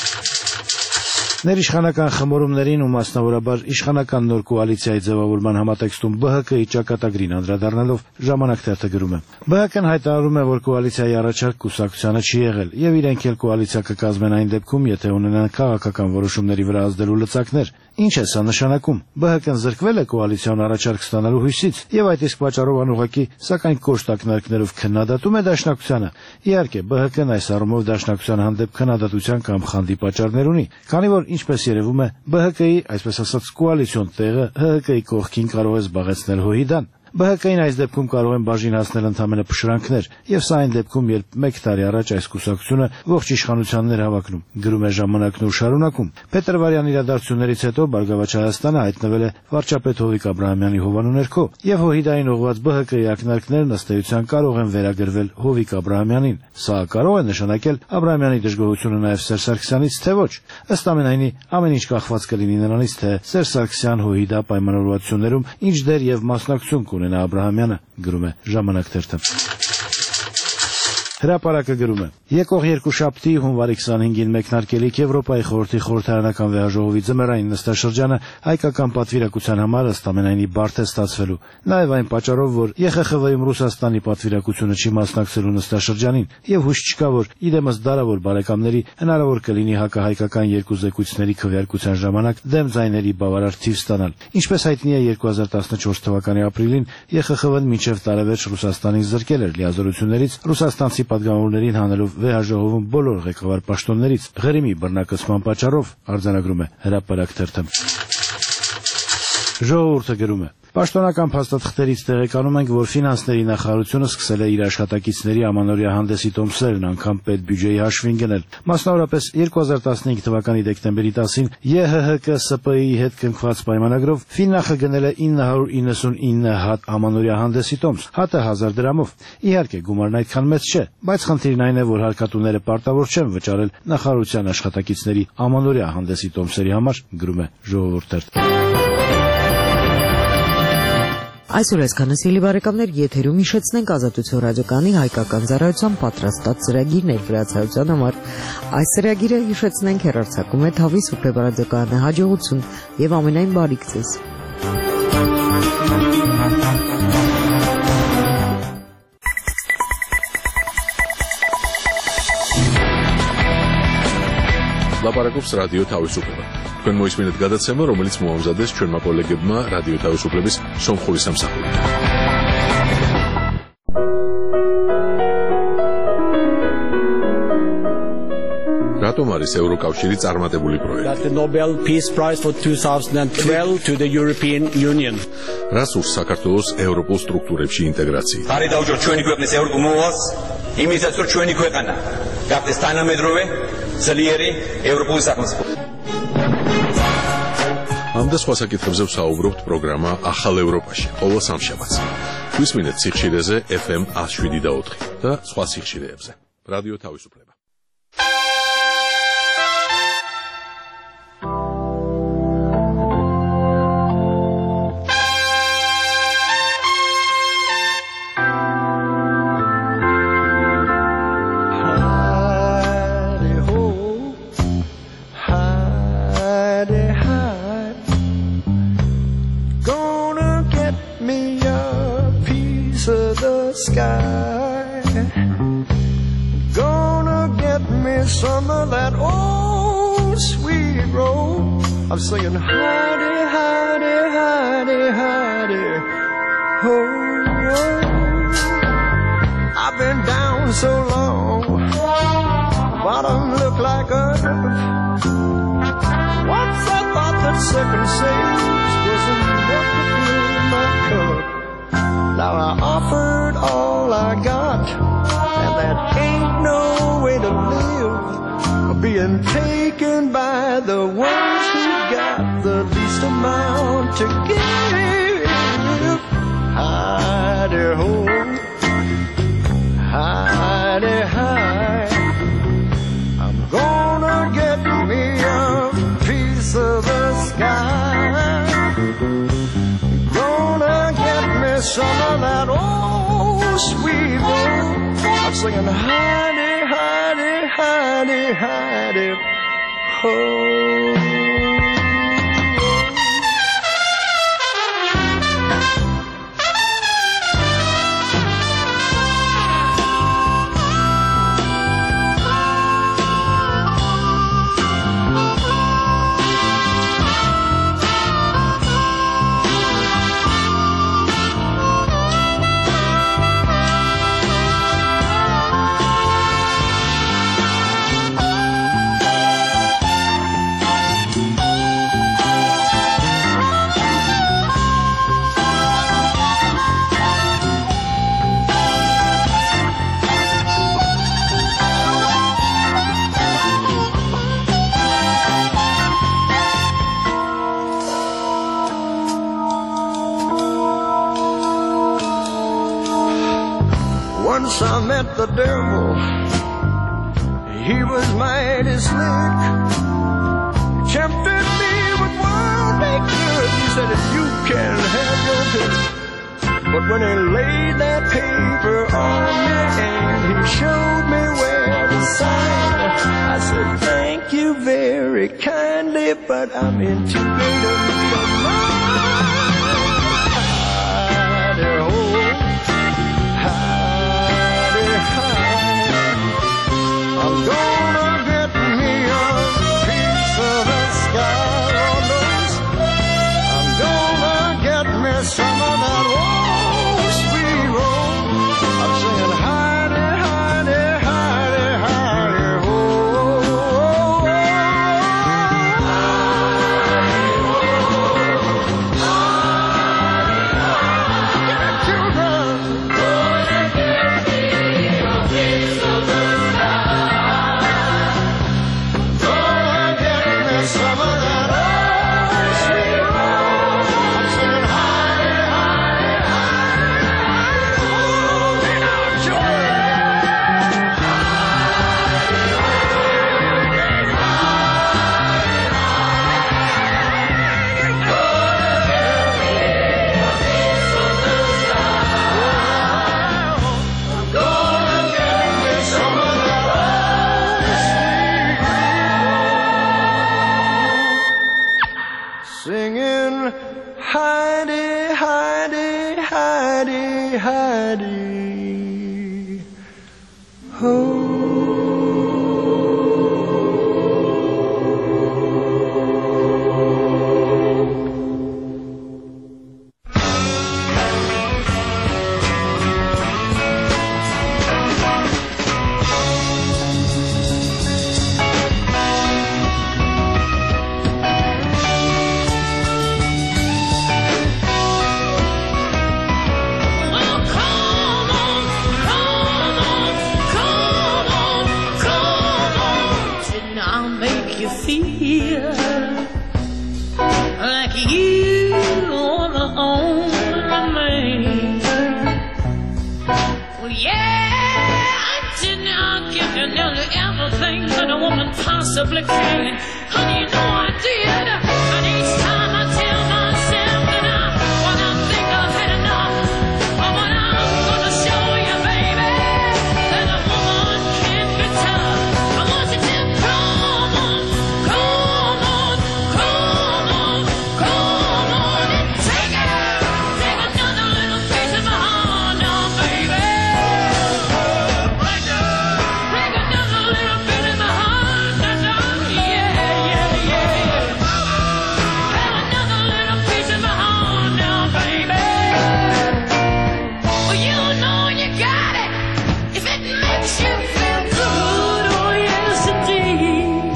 Speaker 21: Ներիշխանական խմորումներին ու մասնավորաբար իշխանական նոր կոալիցիայի ձևավորման համատեքստում ԲՀԿ-ի ճակատագրին անդրադառնալով Ժամանակ թերթը գրում է. ԲՀԿ-ն հայտարարում է, որ կոալիցիայի առաջարկ կուսակցությանը չի եղել եւ իրենք էլ կոալիցիա կկազմեն այն դեպքում, եթե ունենան քաղաքական որոշումների վրա ազդելու լծակներ։ Ինչ է սա նշանակում։ ԲՀԿ-ն զրկվել է կոալիցիոն առաջարկ ստանալու հույսից եւ այդ իսկ պատճառով անուղղակի, սակայն կոշտ ակնարկներով քննադատում է Դաշնակցությանը։ Իհարկե, ԲՀԿ-ն այս առումով Դաշնակցության հանդեպ քննադատության կամ խանդի պատճառներ ունի, քանի որ ինչպես երևում է, ԲՀԿ-ի, այսպես ասած, կոալիցիոն տեղը ՀՀԿ-ի կողքին կարող է զբաղեցնել հոհիդան։ ԲՀԿ-ին այս դեպքում կարող են բաժին հասնել ընդամենը փշրանքներ, եւ սա այն դեպքում, երբ 1 տարի առաջ այս կուսակցությունը ողջ իշխանությանն էր հավակնում, գրում է Ժամանակն ու շարունակում։ Փետրվարյան իրադարձություններից հետո Բարգավաճ Հայաստանը հայտնվել է վարչապետ Հովիկ Աբրահամյանի հովանու ներքո, եւ հոհիդային ուղղված ԲՀԿ-ի ակնարկներն ըստ էության կարող են վերագրվել Հովիկ Աբրահամյանին։ Սա կարող է նշանակել Աբրահամյանի դժգոհությունը նաեւ Սերժ Սարգսյանից, թե ոչ։ Ըստ ամենայնի, ամեն ինչ կախված կլինի նրանից, թե Սերժ Սարգսյան հոհիդա պայմանավորվածություններում ինչ դեր եւ մասնակցություն ունենա Աբրահամյանը, գրում է Ժամանակ թերթը։ Հրապարակը գրում է. Եկող երկուշաբթի հունվարի 25-ին մեկնարկելիք Եվրոպայի խորհրդի խորհրդարանական վեհաժողովի ձմեռային նստաշրջանը հայկական պատվիրակության համար ըստ ամենայնի բարդ է ստացվելու։ Նաև այն պատճառով, որ ԵԽԽՎ-ում Ռուսաստանի պատվիրակությունը չի մասնակցելու նստաշրջանին, եւ հույս չկա, որ իդեմս դարավոր բարեկամների հնարավոր կլինի հակահայկական երկու զեկույցների քվեարկության ժամանակ դեմ ձայների բավարար թիվ ստանալ։ Ինչպես հայտնի է, 2014 թվականի ապրիլին ԵԽԽՎ-ն մինչև տարեվերջ Ռուսաստանին զրկել էր լիազորություններից, ռուսաստանցի պատգամավորներին հանելով վեհաժողովում բոլոր ղեկավար պաշտոններից Ղրիմի բռնակցման պատճառով, արձանագրում է Հրապարակ թերթը։ Ժողովուրդը գրում է. Պաշտոնական փաստաթղթերից տեղեկանում ենք, որ ֆինանսների նախարարությունը սկսել է իր աշխատակիցների ամանորյա հանդեսի տոմսերն անգամ պետբյուջեի հաշվին գնել։ Մասնավորապես 2015 թվականի դեկտեմբերի 10-ին ԵՀՀԿ-ՍՊԸ-ի հետ կնքված պայմանագրով Ֆիննախը գնել է 999 հատ ամանորյա հանդեսի տոմս, հատը 1000 դրամով։ Իհարկե, գումարն այդքան մեծ չէ, բայց խնդիրն այն է, որ հարկատուները պարտավոր չեն վճարել նախարարության աշխատակիցների ամանորյա հանդեսի տոմսերի համար, գրում է Ժողովուրդ թերթը։
Speaker 3: Այսօր այսքանը սիրելի բարեկամներ, եթերում հիշեցնենք Ազատություն ռադիոկայանի հայկական ծառայության պատրաստած ծրագիրներ վրացայության համար։ Այս ծրագիրը հիշեցնենք հեռարձակում է Թավի Սուպեր ռադիոկայանը, հաջողություն եւ ամենայն բարիք ձեզ։
Speaker 1: ლაპარაკობს რადიო თავისუფლება. თქვენ მოისმინეთ გადაცემა, რომელიც მოამზადეს ჩვენმა კოლეგებმა რადიო თავისუფლების სომხური სამსახურიდან. რატომ არის ევროკავშირი წარმატებული პროექტი?
Speaker 2: The Nobel Peace Prize for 2012 to the European Union.
Speaker 1: რას ურს საქართველოს ევროპულ სტრუქტურებში ინტეგრაცია?
Speaker 22: ხარი დაუჭიროთ ჩვენი ქვეყნის ევროპულ მოვალს, იმისაც რომ ჩვენი ქვეყანა გახდეს თანამედროვე, ძლიერი ევროპული სახელმწიფო.
Speaker 1: ამ და სხვა საკითხებზე ვსაუბრობთ პროგრამა ახალ ევროპაში, ყოველ სამშაბათს. გვისმინეთ სიხშირეზე FM 107.4 და სხვა სიხშირეებზე. რადიო თავისუფლება.
Speaker 23: Sky, gonna get me some of that old sweet roll. I'm singing hidey, hidey, hidey, hidey, oh. I've been down so long, bottom look like earth. Once I thought that second sage was enough to fill my cup. Now I offered all I got, and that ain't no way to live. Being taken by the ones who got the least amount to give. Hidey ho, hidey hi. I'm gonna get me a piece of the sky. Gonna get me some of that old sweet roll. I'm singing hidey, hidey, hidey, hidey, ho. Once I met the devil, he was mighty slick. He tempted me with worldly goods. He said, if you can have your pick. But when he laid that paper on me and he showed me where to sign, I said, thank you very kindly, but I'm in too great a need of mine. I'm gonna get me a piece of the sky, Lord knows. I'm gonna get me some of that old sweet roll. I'm singing hidey, hidey, hidey, hidey, ho. Get it, children. Gonna get me a piece of the sky.
Speaker 6: feel like you are the only man. Well, yeah, I'll give you nearly everything that a woman possibly can. Honey, you know I did. And each time I tell myself that when I think I've had enough, but when I'm gonna show you, baby, that a woman can be tough. I want you to come on, come on, come on, come on, and take another little piece of my heart now, baby. Take another little bit of my heart now, yeah, yeah, yeah. Have another little piece of my heart now, baby. Well, you know you got it if it makes you feel good, oh yes indeed.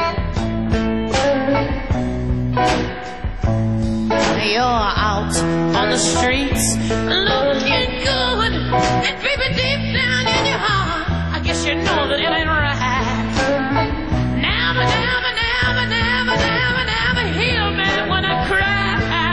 Speaker 6: You're out on the streets looking good, and baby, deep down in your heart, I guess you know that it ain't right. Never, never, never, never, never, never heal me when I cry.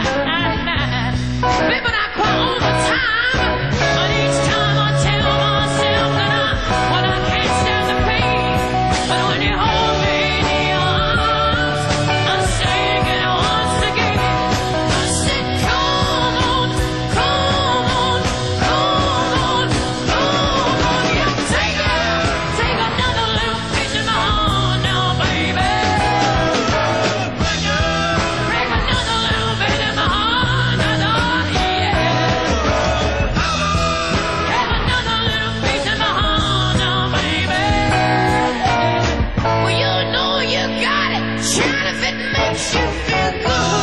Speaker 6: Baby, I cry all the time, but each time I tell myself that when I can't stand the pain, but when you hold me in your arms, I'm saying it once again. I said, come on, come on, come on, come on. Yeah, take another little piece of my heart now, baby. Break another little bit of my heart now, yeah. Have another little piece of my heart now, baby. Well, you know you got it. Shout if it makes you feel good.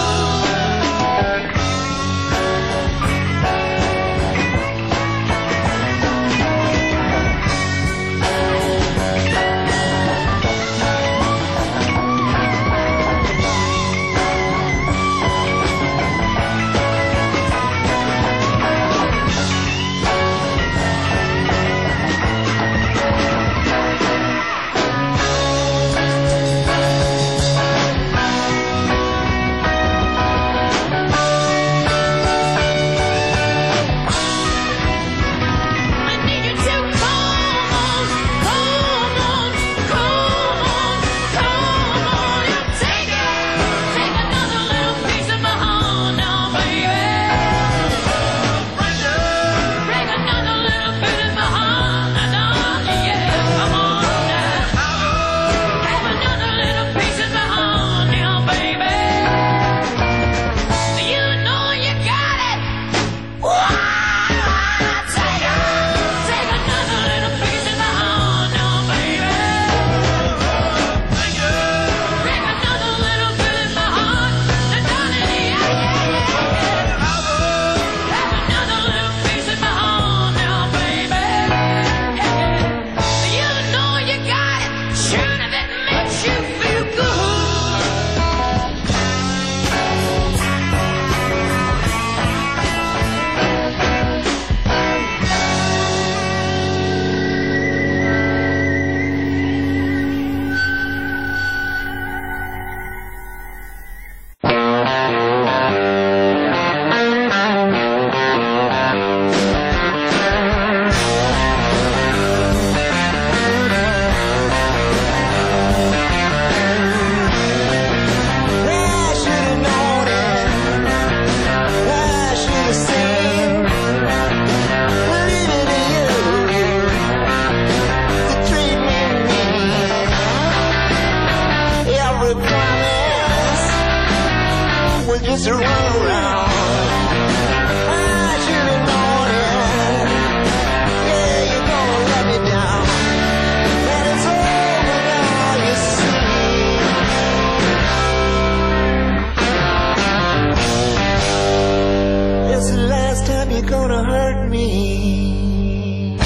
Speaker 6: I need you to come on, come on, come on, come on. Yeah, take another little piece of my heart now, baby. Break another little bit of my heart now, yeah. Come on now. Have another little piece of my heart now, baby. You know you got it. Take another little piece of my heart now, baby. Break another little bit of my heart, darling, yeah, yeah, yeah. Have another little piece of my heart now, baby. You know you got it. Sure if it makes you feel good.
Speaker 23: Just roll around. I should have known it. Yeah, you're gonna let me down. And it's over now, you see. It's the last time you're gonna hurt me.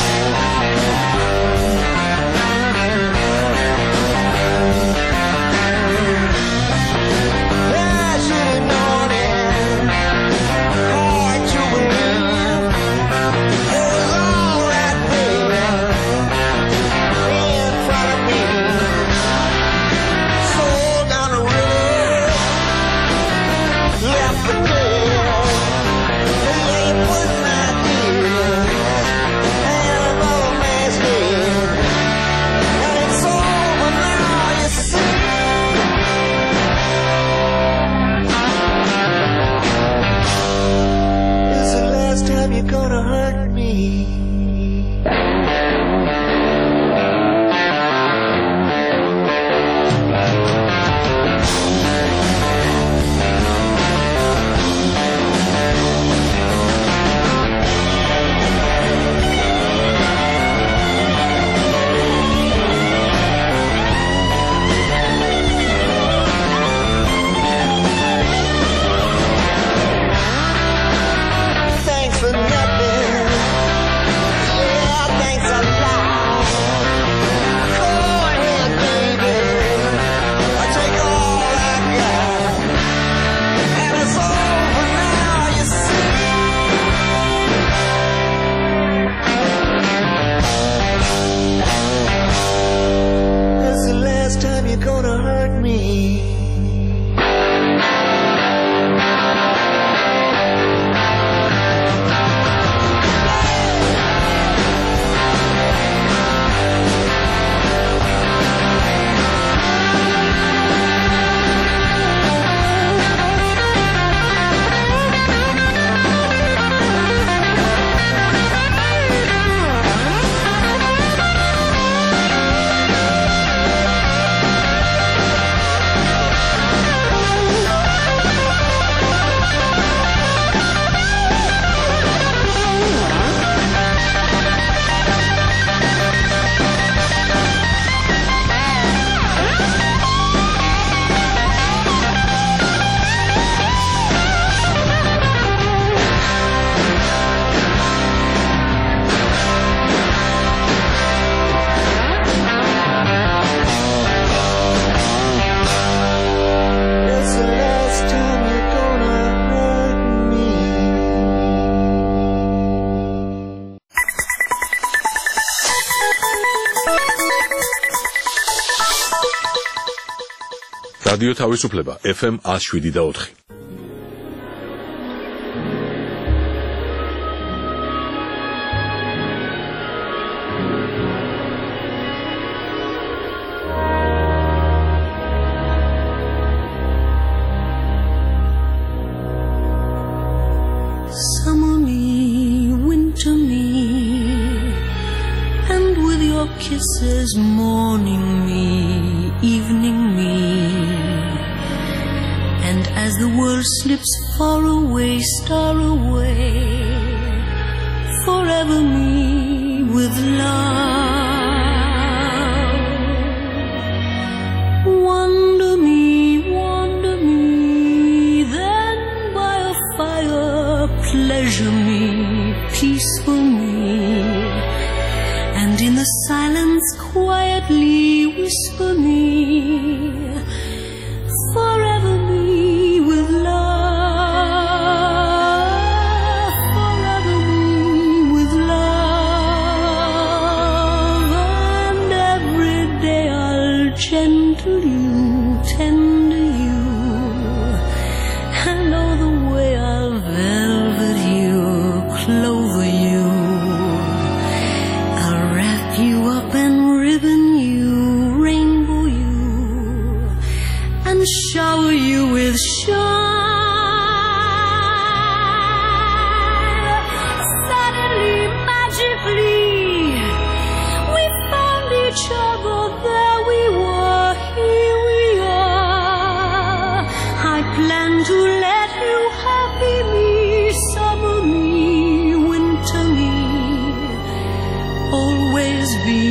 Speaker 23: I should have known it.
Speaker 1: რადიო თავისუფლება FM 107.4.
Speaker 6: Summer me, winter me, and with your kisses, morning me, evening me. And as the world slips far away, star away, forever me with love. Wander me, then by a fire, pleasure me, peaceful me, and in the silence quietly whisper me, forever me with love, forever me with love, and every day I'll gentle you, tender you, and oh the way I'll velvet you, clover you, I'll wrap you up and ribbon you, rainbow you, and shower you with shine. Suddenly, magically, we found each other, there we were, here we are. I plan to let you happy me, summer me, winter me, always be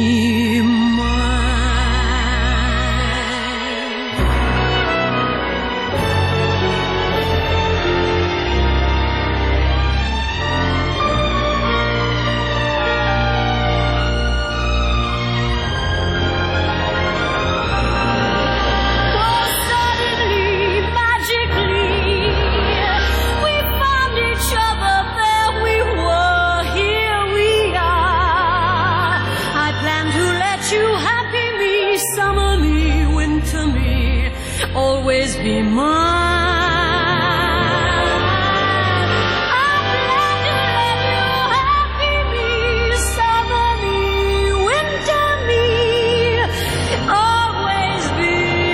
Speaker 6: always be mine. I plan to let you happy me, summer me, winter me, always be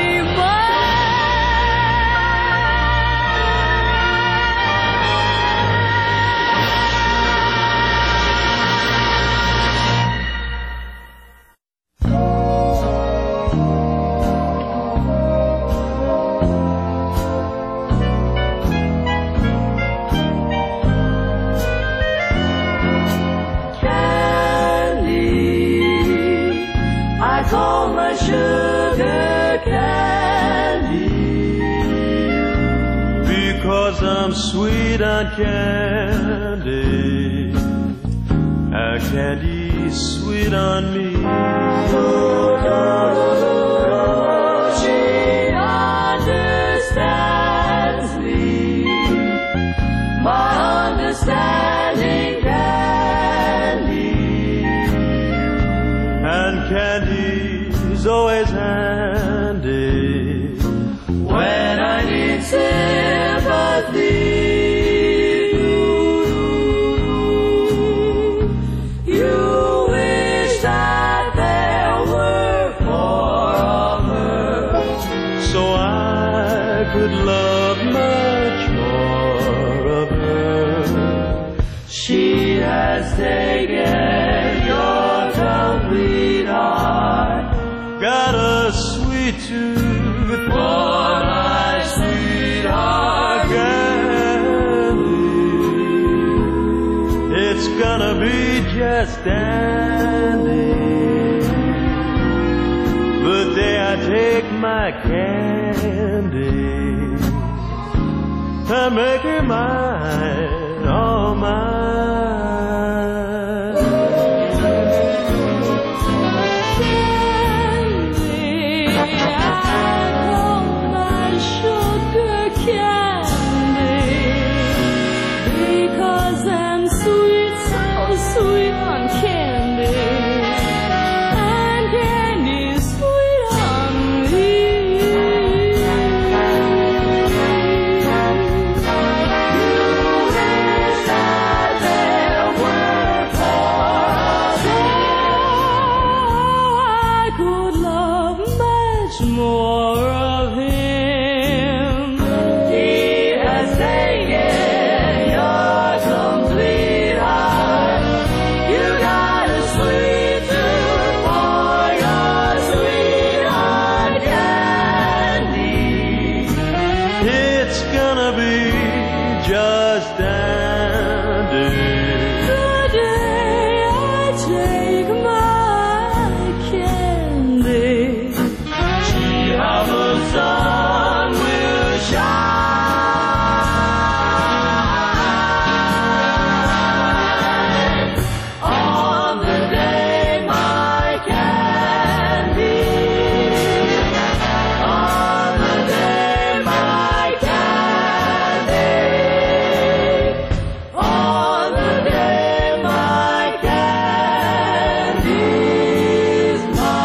Speaker 6: call my sugar candy, because I'm sweet on candy, and candy's sweet on me. She understands me, my understanding candy, and candy's always handy when I need sympathy. You wish that there were more of her, so I could love much more of her. She has taken your complete heart, got a sweet tooth for my sweetheart candy. It's gonna be just dandy the day I take my candy and make her mine, all mine. Candy, I call my sugar candy, because I'm sweet, so sweet on candy, and candy's sweet on me. much more of him. He has taken your complete heart. You got a sweet tooth for your sweetheart candy. It's gonna be just dandy. The day I take my candy, see how the sun will shine on the day my candy, on the day my candy, on the day my candy's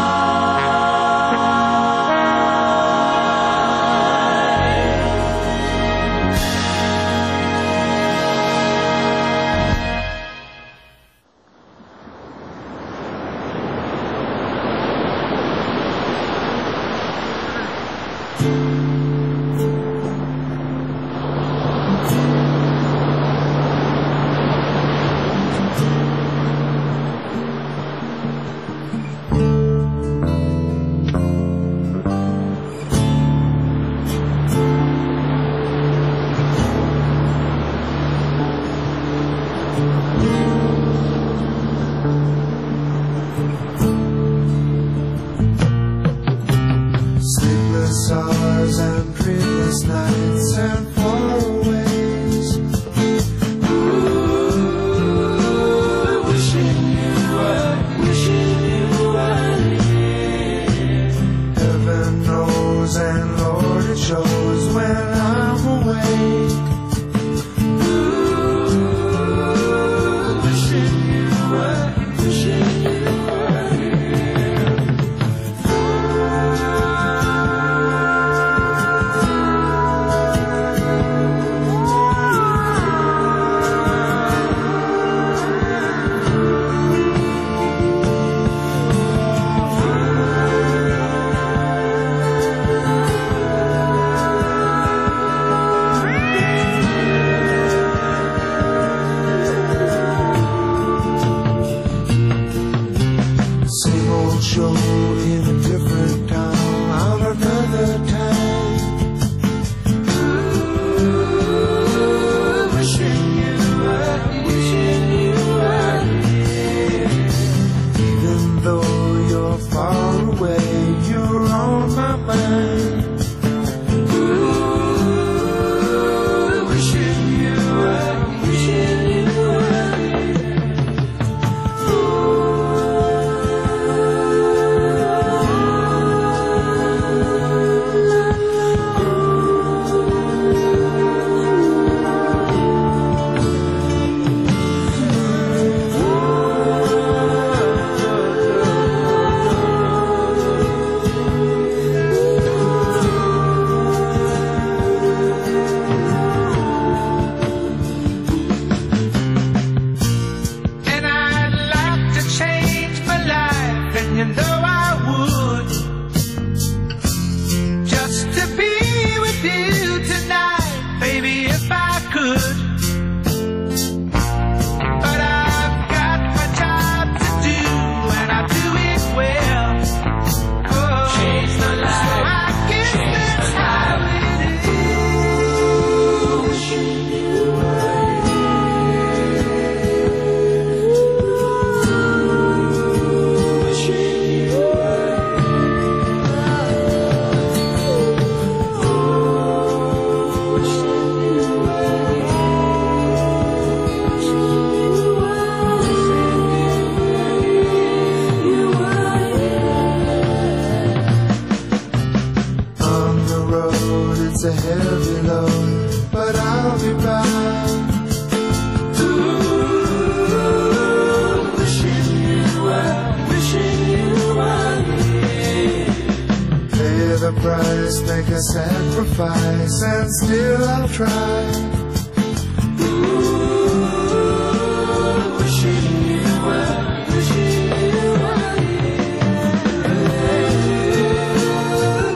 Speaker 7: Sleepless hours and dreamless nights and faraways. Ooh, wishing you were here. Heaven knows and Lord it shows when I'm awake. Ooh, wishing you were here. Same old show in a different town on another time. Ooh, wishing you were here. Even though you're far away, you're on my mind. Ooh, wishing you were here. And I'd like to change my life, and you know I would, just to be with you tonight, baby, if I could. But I've got my job to do, and I do it well. Oh, change my life. So I guess that's how it is. Wishing you were on the road, it's a heavy load, but I'll be back. Ooh, wishing you were here. Pay the price, make a sacrifice, and still I'll try. Ooh, wishing you were here.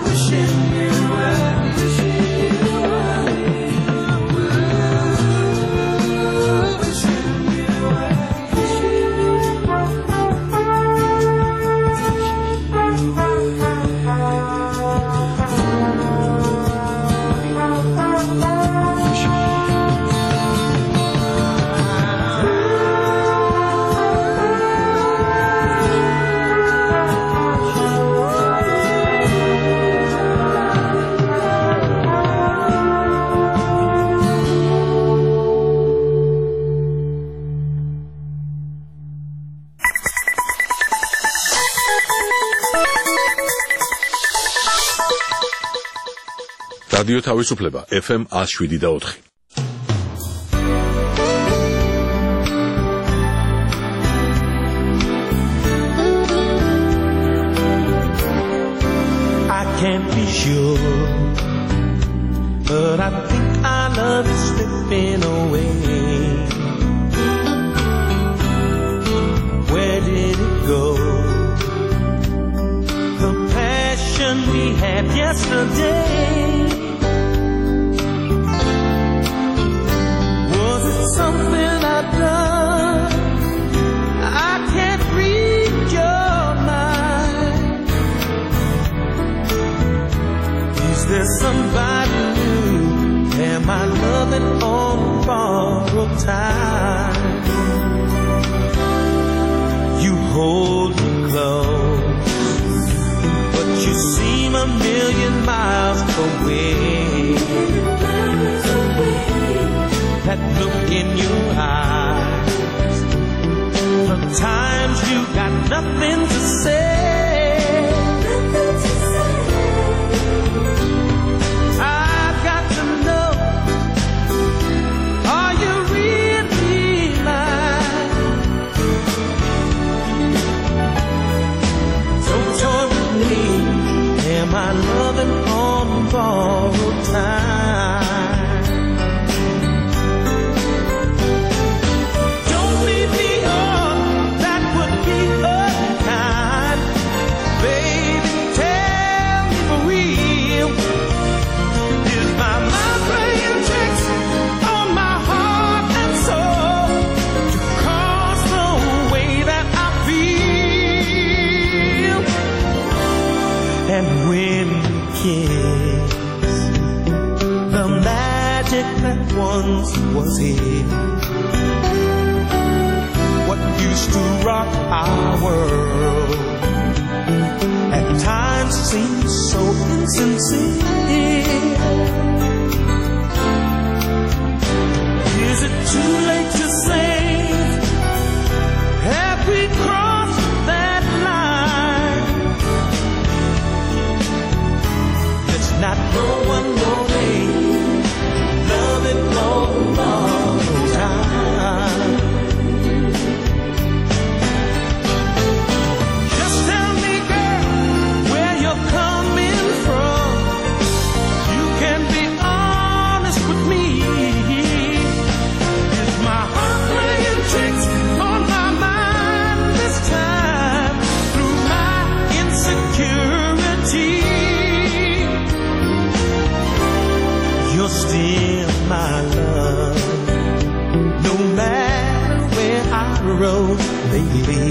Speaker 1: რადიო თავისუფლება FM 107.4.
Speaker 23: I can't be sure, but I think our love is slipping away. Where did it go? The passion we had yesterday. Was it something I've done? I can't read your mind. Is there somebody new? Am I loving on borrowed time? You hold me close, but you seem a million miles away. That look in your eyes, sometimes you got nothing to say. I've got to know, are you really mine? So toy with me, am I loving on borrowed time? Don't leave me on, that would be unkind. Baby, tell me for real, is my mind playing tricks on my heart and soul to cause the way that I feel? And when we kiss, the magic that once was here, what used to rock our world at times seems so insincere. Is it too late to say, have we crossed that line? Let's not go one more day, love it no more time. Just tell me, girl, where you're coming from. You can be honest with me. Is my heart playing tricks on my mind this time through my insecurity? You're still my love, no matter where I roam, baby.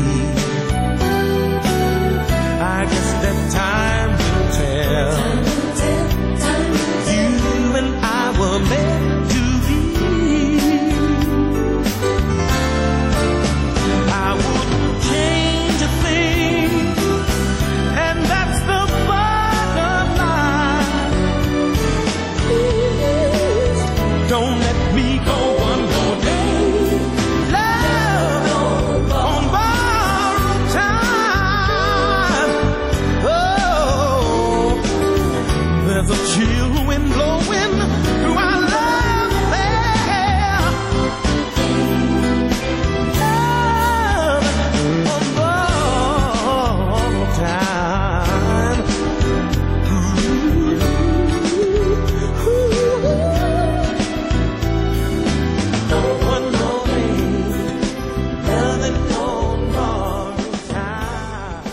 Speaker 23: I guess that time will tell. You and I were meant to be. I wouldn't change a thing, and that's the bottom line. Please, don't let me go one more day. Love on borrowed time. Oh, there's a chill wind blowing through our love affair. Love on borrowed time. One more day, loving on borrowed time.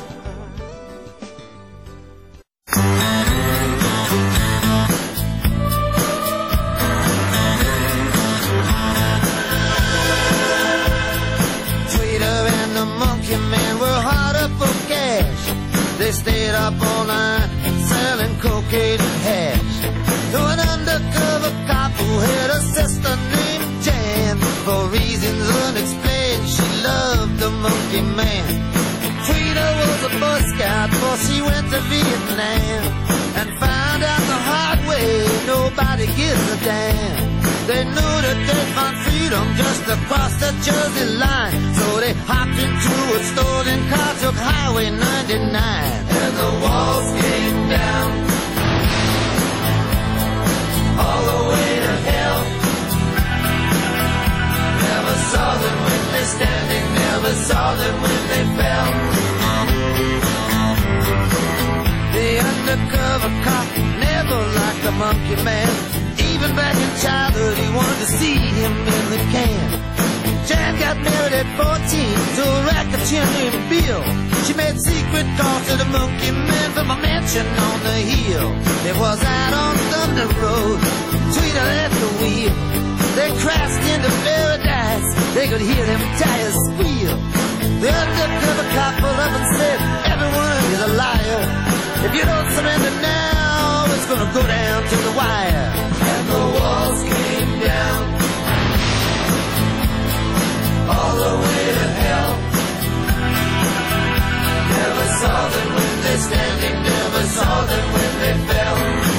Speaker 8: Tweeter and the Monkey Man were hard up for cash. They stayed up all night selling cocaine and hash. Though an undercover cop who had a sister named Jan, for reasons unexplained, she loved the Monkey Man. Tweeter was a Boy Scout before she went to Vietnam, and found out the hard way nobody gives a damn. They knew that they'd find freedom just across the Jersey line, so they hopped into a stolen car, took Highway 99. And the walls came down, undercover cop never liked the monkey man. Even back in childhood, he wanted to see him in the can. Jan got married at 14 to a racketeer named Bill. She made secret calls to the monkey man from a mansion on the hill. It was out on Thunder Road, Tweeter at the wheel. They crashed into paradise, they could hear them tires squeal. The undercover cop pulled up and said, everyone is a liar. If you don't surrender now, it's gonna go down to the wire. And the walls came down all the way to hell. Never saw them when they're standing, never saw them when they fell.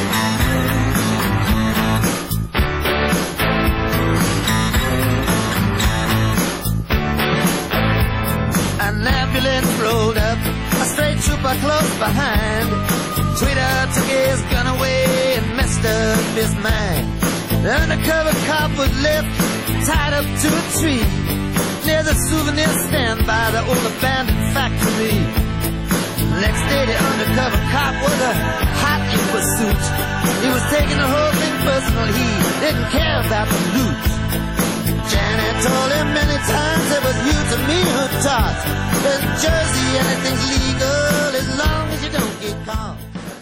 Speaker 8: An ambulance rolled up, a straight trooper close behind. Tweeter took his gun away and messed up his mind. The undercover cop was left tied up to a tree near the souvenir stand by the old abandoned factory. Next day the undercover cop was a hot in pursuit. He was taking the whole thing personal, he didn't care about the loot. Janet told him many times it was you to me who taught. In Jersey anything's legal as long as you don't get caught.